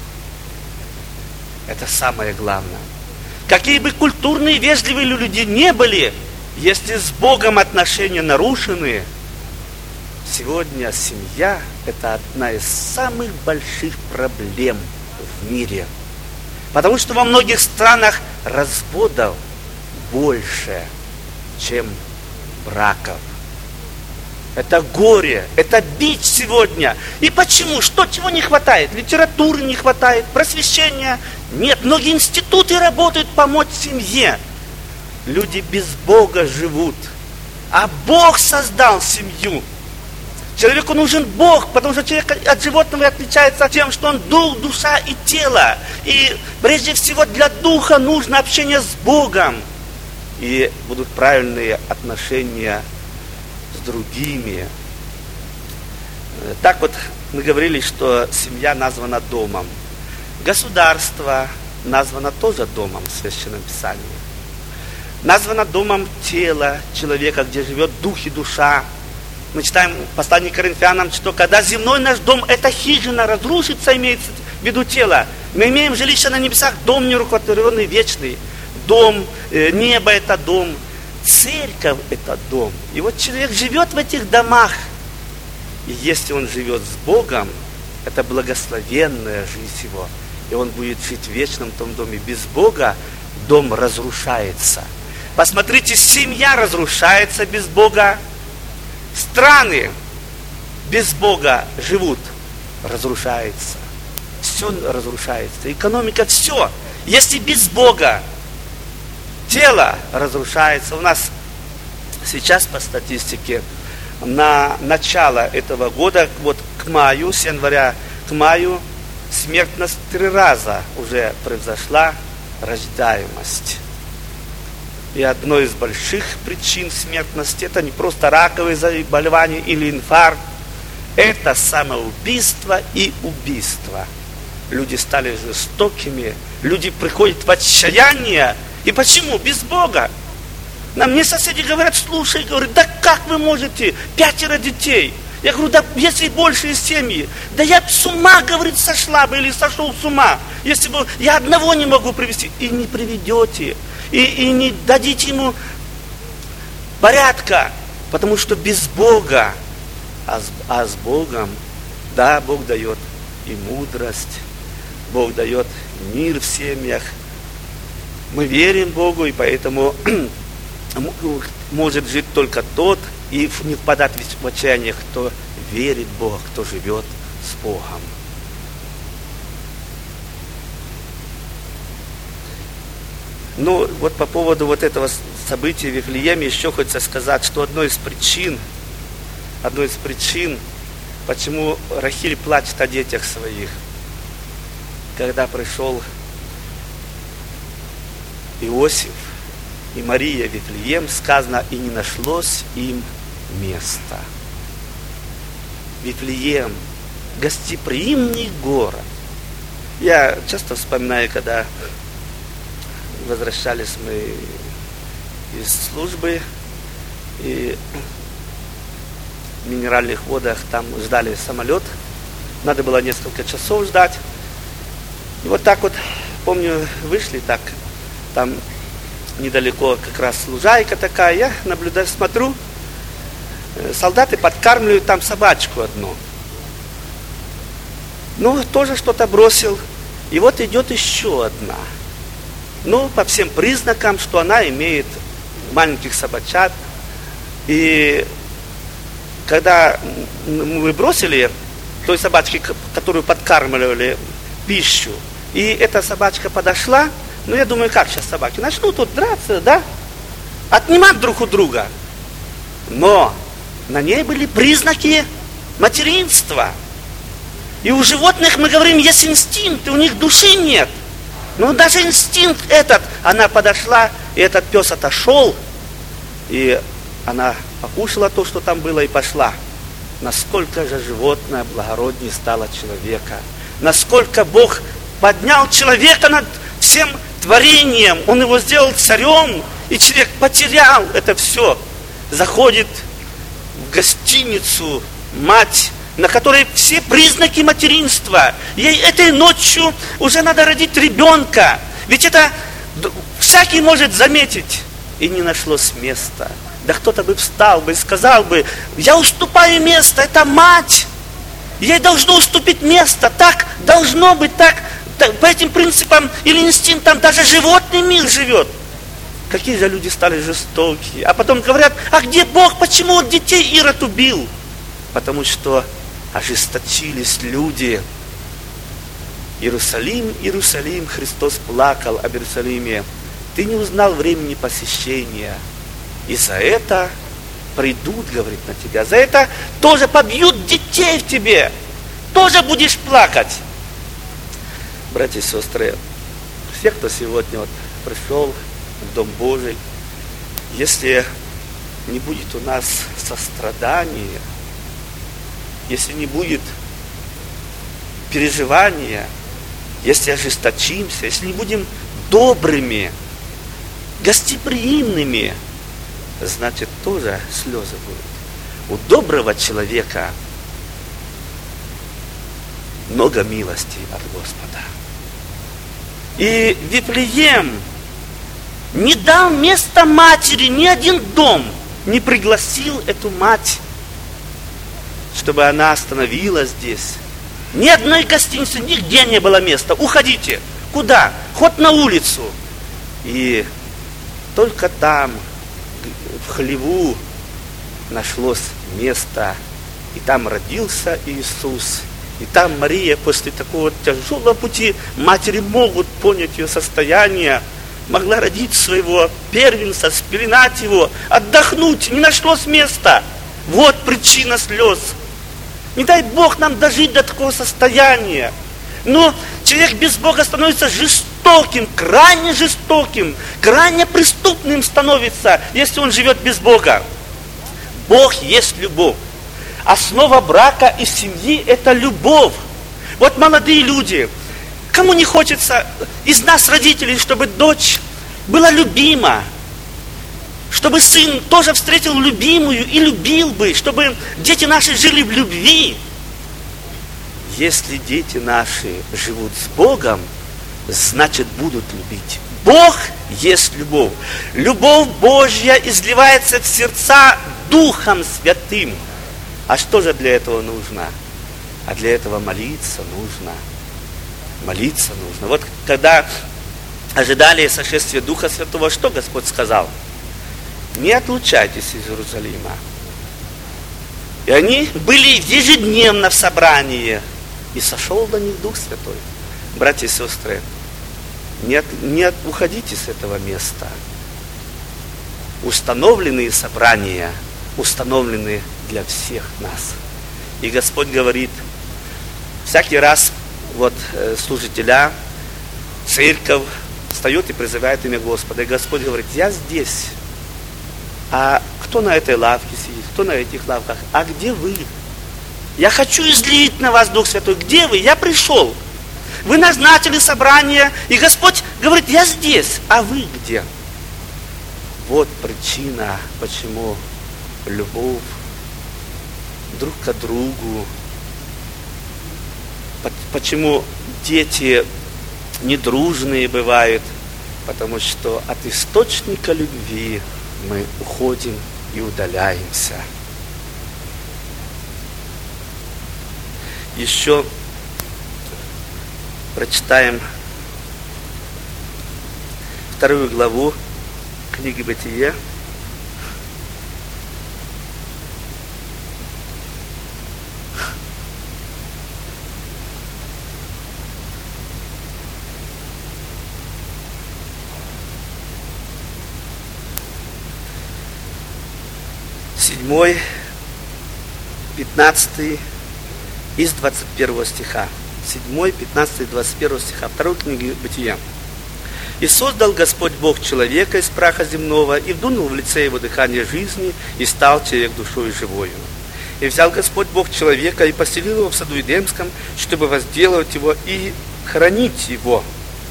Это самое главное. Какие бы культурные, вежливые люди не были, если с Богом отношения нарушены, сегодня семья – это одна из самых больших проблем в мире. Потому что во многих странах разводов больше, чем браков. Это горе, это бич сегодня. И почему? Что, чего не хватает? Литературы не хватает, просвещения нет. Многие институты работают помочь семье. Люди без Бога живут. А Бог создал семью. Человеку нужен Бог, потому что человек от животного отличается тем, что он дух, душа и тело. И прежде всего для духа нужно общение с Богом. И будут правильные отношения с другими. Так вот мы говорили, что семья названа домом. Государство названо тоже домом в Священном Писании. Названо домом тела человека, где живет дух и душа. Мы читаем в послании к Коринфянам, что когда земной наш дом, эта хижина разрушится, имеется в виду тело, мы имеем жилище на небесах, дом нерукотворенный, вечный. Дом, э, небо это дом, церковь это дом. И вот человек живет в этих домах. И если он живет с Богом, это благословенная жизнь его. И он будет жить в вечном том доме. Без Бога дом разрушается. Посмотрите, семья разрушается без Бога. Страны без Бога живут, разрушается. все разрушается. Экономика, все. Если без Бога, тело разрушается. У нас сейчас по статистике на начало этого года, вот к маю, с января к маю, смертность три раза уже превзошла рождаемость. И одной из больших причин смертности это не просто раковые заболевания или инфаркт, это самоубийство и убийство. Люди стали жестокими, люди приходят в отчаяние. И почему? Без Бога. На мне соседи говорят, слушай, говорят, да как вы можете? Пятеро детей. Я говорю, да если большие семьи. Да я с ума, говорит, сошла бы или сошел с ума. Если бы я одного не могу привести. И не приведете. И, и не дадите ему порядка. Потому что без Бога. А с, а с Богом, да, Бог дает и мудрость. Бог дает мир в семьях. Мы верим Богу, и поэтому может жить только тот, и не впадать в отчаяние, кто верит в Бога, кто живет с Богом. Ну, вот по поводу вот этого события в Вифлееме еще хочется сказать, что одной из причин, одной из причин, почему Рахиль плачет о детях своих, когда пришел Иосиф и Мария в Вифлеем, сказано, и не нашлось им места. Вифлеем, гостеприимный город. Я часто вспоминаю, когда возвращались мы из службы, и в Минеральных водах там ждали самолет. Надо было несколько часов ждать. И вот так вот, помню, вышли так, там недалеко как раз лужайка такая, я наблюдаю, смотрю, солдаты подкармливают там собачку одну. Ну, тоже что-то бросил. И вот идет еще одна. Ну, по всем признакам, что она имеет маленьких собачат. И когда мы бросили той собачке, которую подкармливали, пищу, и эта собачка подошла, ну, я думаю, как сейчас собаки начнут тут драться, да? Отнимать друг у друга. Но на ней были признаки материнства. И у животных, мы говорим, есть инстинкты, у них души нет. Но даже инстинкт этот, она подошла, и этот пес отошел, и она покушала то, что там было, и пошла. Насколько же животное благороднее стало человека. Насколько Бог поднял человека над всем творением. Он его сделал царем, и человек потерял это все. Заходит в гостиницу мать, на которой все признаки материнства. Ей этой ночью уже надо родить ребенка. Ведь это всякий может заметить. И не нашлось места. Да кто-то бы встал бы и сказал бы, я уступаю место, это мать. Ей должно уступить место. Так должно быть, так, так по этим принципам или инстинктам даже животный мир живет. Какие же люди стали жестокие. А потом говорят, а где Бог? Почему он детей Ирод убил? Потому что ожесточились люди. Иерусалим, Иерусалим, Христос плакал об Иерусалиме. Ты не узнал времени посещения. И за это придут, говорит, на тебя. За это тоже побьют детей в тебе. Тоже будешь плакать. Братья и сестры, все, кто сегодня вот пришел в Дом Божий, если не будет у нас сострадания, если не будет переживания, если ожесточимся, если не будем добрыми, гостеприимными, значит, тоже слезы будут. У доброго человека много милости от Господа. И Вифлеем не дал места матери, ни один дом не пригласил эту мать, чтобы она остановилась здесь. Ни одной гостиницы, нигде не было места. Уходите. Куда? Хоть на улицу. И только там, в хлеву, нашлось место. И там родился Иисус. И там Мария после такого тяжелого пути, матери могут понять ее состояние, могла родить своего первенца, спеленать его, отдохнуть, не нашлось места. Вот причина слез. Не дай Бог нам дожить до такого состояния. Но человек без Бога становится жестоким, крайне жестоким, крайне преступным становится, если он живет без Бога. Бог есть любовь. Основа брака и семьи – это любовь. Вот молодые люди, кому не хочется из нас, родителей, чтобы дочь была любима, чтобы сын тоже встретил любимую и любил бы, чтобы дети наши жили в любви. Если дети наши живут с Богом, значит будут любить. Бог есть любовь. Любовь Божья изливается в сердца Духом Святым. А что же для этого нужно? А для этого молиться нужно. Молиться нужно. Вот когда ожидали сошествия Духа Святого, что Господь сказал? Не отлучайтесь из Иерусалима. И они были ежедневно в собрании. И сошел до них Дух Святой. Братья и сестры, не, не уходите с этого места. Установленные собрания установлены для всех нас. И Господь говорит, всякий раз вот служителя, церковь встает и призывает имя Господа. И Господь говорит, я здесь. А кто на этой лавке сидит, кто на этих лавках? А где вы? Я хочу излить на вас Дух Святой. Где вы? Я пришел. Вы назначили собрание, и Господь говорит, я здесь. А вы где? Вот причина, почему любовь друг к другу, почему дети недружные бывают, потому что от источника любви мы уходим и удаляемся. Еще прочитаем вторую главу книги Бытие. седьмой, пятнадцатый из двадцать первого стиха. седьмой, пятнадцатый, двадцать первого стиха второй книги Бытия. «И создал Господь Бог человека из праха земного, и вдунул в лице его дыхание жизни, и стал человек душою живою. И взял Господь Бог человека, и поселил его в саду Эдемском, чтобы возделывать его и хранить его».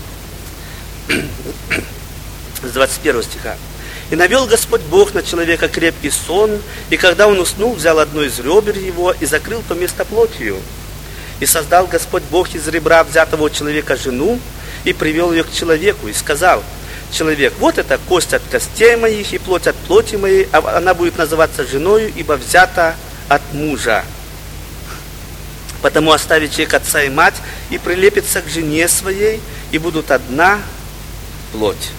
С двадцать первого стиха. «И навел Господь Бог на человека крепкий сон, и когда он уснул, взял одно из ребер его и закрыл то место плотью. И создал Господь Бог из ребра взятого у человека жену, и привел ее к человеку, и сказал: человек, вот это кость от костей моих и плоть от плоти моей, а она будет называться женою, ибо взята от мужа. Потому оставит человек отца и мать, и прилепится к жене своей, и будут одна плоть».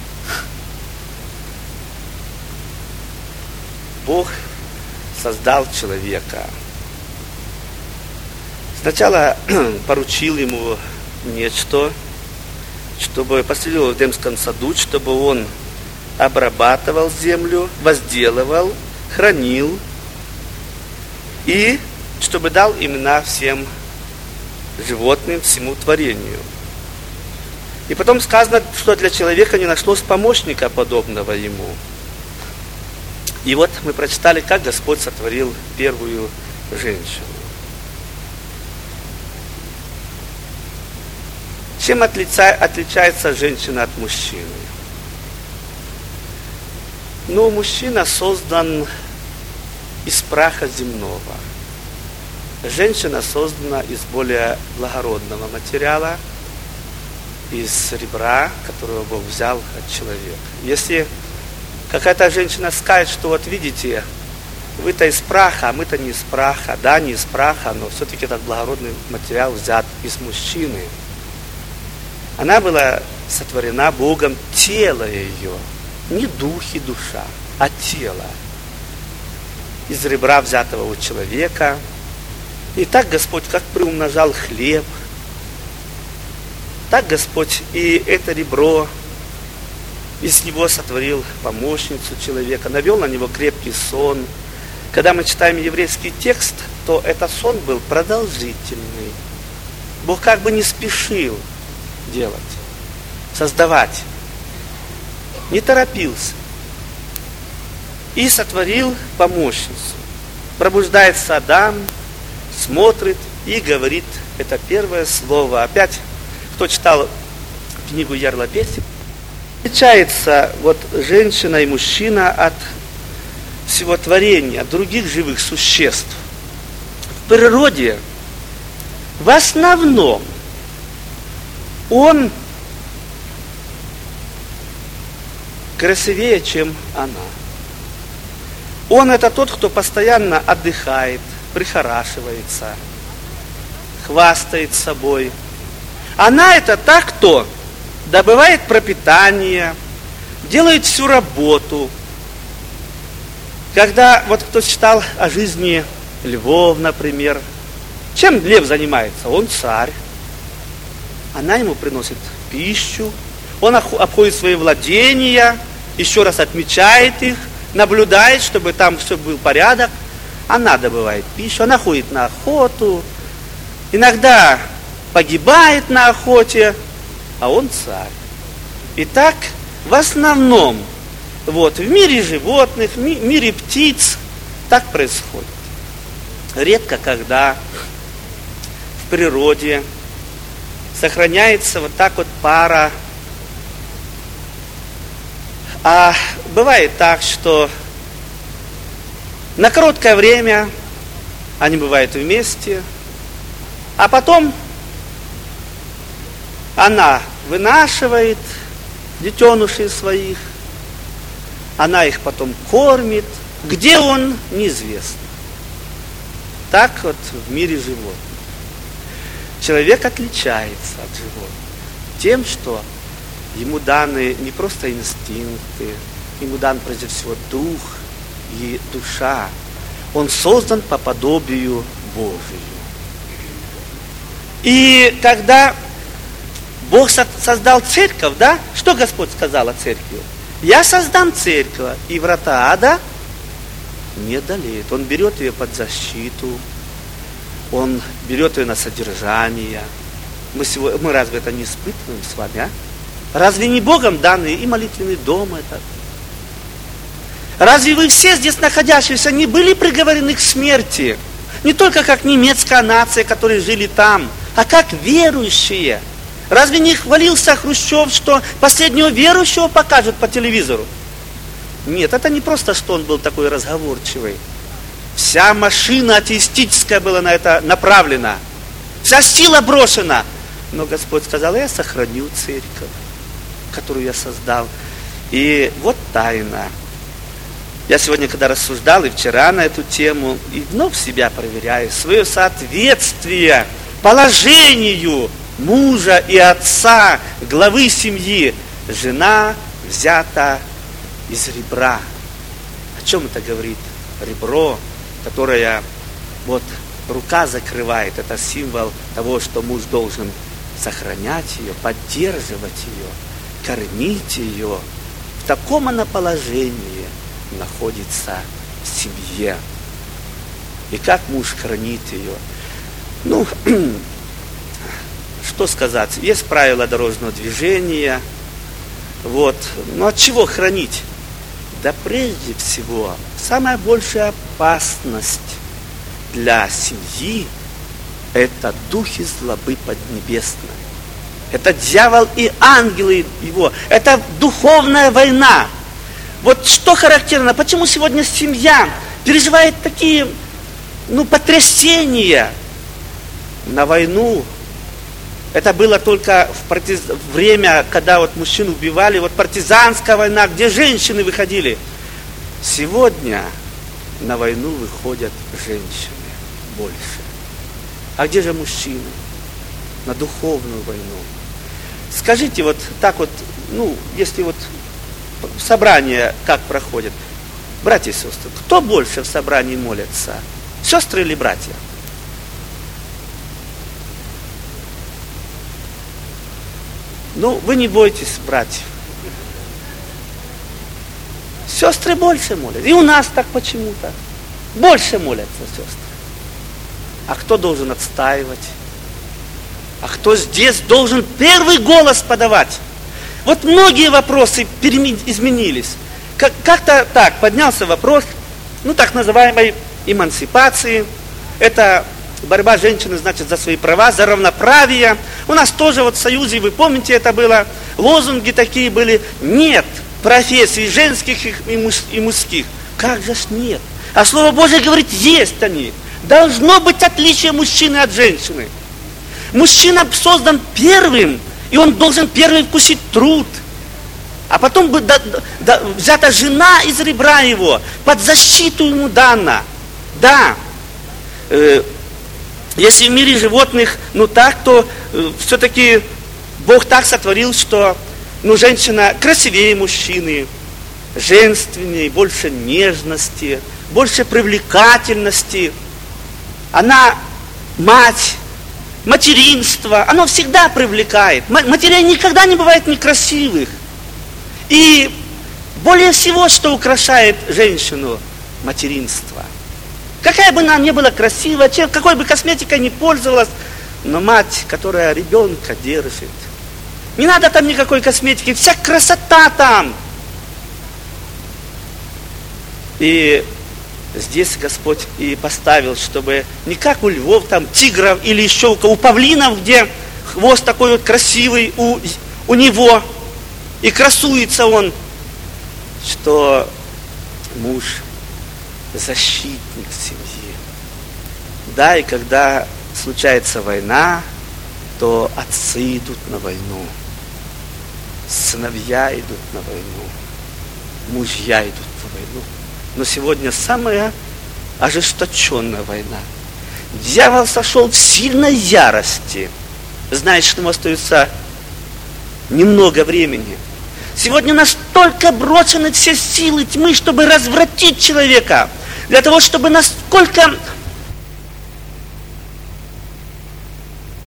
Бог создал человека. Сначала поручил ему нечто, чтобы поселил его в Эдемском саду, чтобы он обрабатывал землю, возделывал, хранил, и чтобы дал имена всем животным, всему творению. И потом сказано, что для человека не нашлось помощника подобного ему. И вот мы прочитали, как Господь сотворил первую женщину. Чем отличается женщина от мужчины? Ну, мужчина создан из праха земного. Женщина создана из более благородного материала, из ребра, которого Бог взял от человека. Если какая-то женщина скажет, что вот видите, вы-то из праха, а мы-то не из праха. Да, не из праха, но все-таки этот благородный материал взят из мужчины. Она была сотворена Богом, тело ее, не дух и душа, а тело. Из ребра взятого у человека. И так Господь как приумножал хлеб, так Господь и это ребро, из него сотворил помощницу человека, навел на него крепкий сон. Когда мы читаем еврейский текст, то этот сон был продолжительный. Бог как бы не спешил делать, создавать, не торопился. И сотворил помощницу. Пробуждается Адам, смотрит и говорит это первое слово. Опять, кто читал книгу Ярла Песни, отличается вот женщина и мужчина от всего творения, от других живых существ. В природе в основном он красивее, чем она. Он это тот, кто постоянно отдыхает, прихорашивается, хвастает собой. Она это та, кто добывает пропитание, делает всю работу. Когда, вот кто читал о жизни львов, например, чем лев занимается? Он царь. Она ему приносит пищу, он обходит свои владения, еще раз отмечает их, наблюдает, чтобы там все был порядок. Она добывает пищу, она ходит на охоту, иногда погибает на охоте, а он царь. Итак, в основном, вот, в мире животных, в мире птиц так происходит. Редко когда в природе сохраняется вот так вот пара. А бывает так, что на короткое время они бывают вместе, а потом она вынашивает детенышей своих, она их потом кормит. Где он, неизвестно. Так вот в мире животных. Человек отличается от животных тем, что ему даны не просто инстинкты, ему дан прежде всего дух и душа. Он создан по подобию Божию. И когда Бог создал церковь, да, что Господь сказал о церкви? Я создам церковь, и врата ада не одолеют. Он берет ее под защиту, он берет ее на содержание. Мы, сегодня, мы разве это не испытываем с вами, а? Разве не Богом данный и молитвенный дом этот? Разве вы все здесь находящиеся не были приговорены к смерти? Не только как немецкая нация, которые жили там, а как верующие. Разве не хвалился Хрущев, что последнего верующего покажут по телевизору? Нет, это не просто, что он был такой разговорчивый. Вся машина атеистическая была на это направлена. Вся сила брошена. Но Господь сказал, я сохраню церковь, которую я создал. И вот тайна. Я сегодня, когда рассуждал и вчера на эту тему, и вновь себя проверяю, свое соответствие положению мужа и отца, главы семьи. Жена взята из ребра. О чем это говорит? Ребро, которое вот рука закрывает, это символ того, что муж должен сохранять ее, поддерживать ее, кормить ее. В таком она положении находится в семье. И как муж хранит ее? Ну, что сказать? Есть правила дорожного движения. Вот. Но от чего хранить? Да прежде всего, самая большая опасность для семьи – это духи злобы поднебесной. Это дьявол и ангелы его. Это духовная война. Вот что характерно, почему сегодня семья переживает такие, ну, потрясения на войну. Это было только в партиз... время, когда вот мужчин убивали, вот партизанская война, где женщины выходили. Сегодня на войну выходят женщины больше. А где же мужчины? На духовную войну. Скажите, вот так вот, ну, если вот собрание как проходит, братья и сестры, кто больше в собрании молится? Сестры или братья? Ну, вы не бойтесь, братья. Сестры больше молятся. И у нас так почему-то. Больше молятся сестры. А кто должен отстаивать? А кто здесь должен первый голос подавать? Вот многие вопросы изменились. Как- как-то так, поднялся вопрос, ну, так называемой эмансипации. Это борьба женщины, значит, за свои права, за равноправие. У нас тоже вот в Союзе, вы помните, это было, лозунги такие были. Нет профессий женских и муж- и мужских. Как же ж нет? А Слово Божие говорит, есть они. Должно быть отличие мужчины от женщины. Мужчина создан первым, и он должен первым вкусить труд. А потом бы да- да- взята жена из ребра его, под защиту ему дана. Да, э, если в мире животных, ну так, то э, все-таки Бог так сотворил, что ну, женщина красивее мужчины, женственнее, больше нежности, больше привлекательности. Она мать, материнство, оно всегда привлекает. М- Матерей никогда не бывает некрасивых. И более всего, что украшает женщину, материнство. Какая бы она ни была красивая, чем- какой бы косметикой ни пользовалась, но мать, которая ребенка держит. Не надо там никакой косметики, вся красота там. И здесь Господь и поставил, чтобы не как у львов, там, тигров или еще у кого, у павлинов, где хвост такой вот красивый у, у него, и красуется он, что муж защитник семьи. Да, и когда случается война, то отцы идут на войну, сыновья идут на войну, мужья идут на войну. Но сегодня самая ожесточенная война. Дьявол сошел в сильной ярости. Знаешь, что ему остается немного времени. Сегодня настолько брошены все силы тьмы, чтобы развратить человека. Для того, чтобы насколько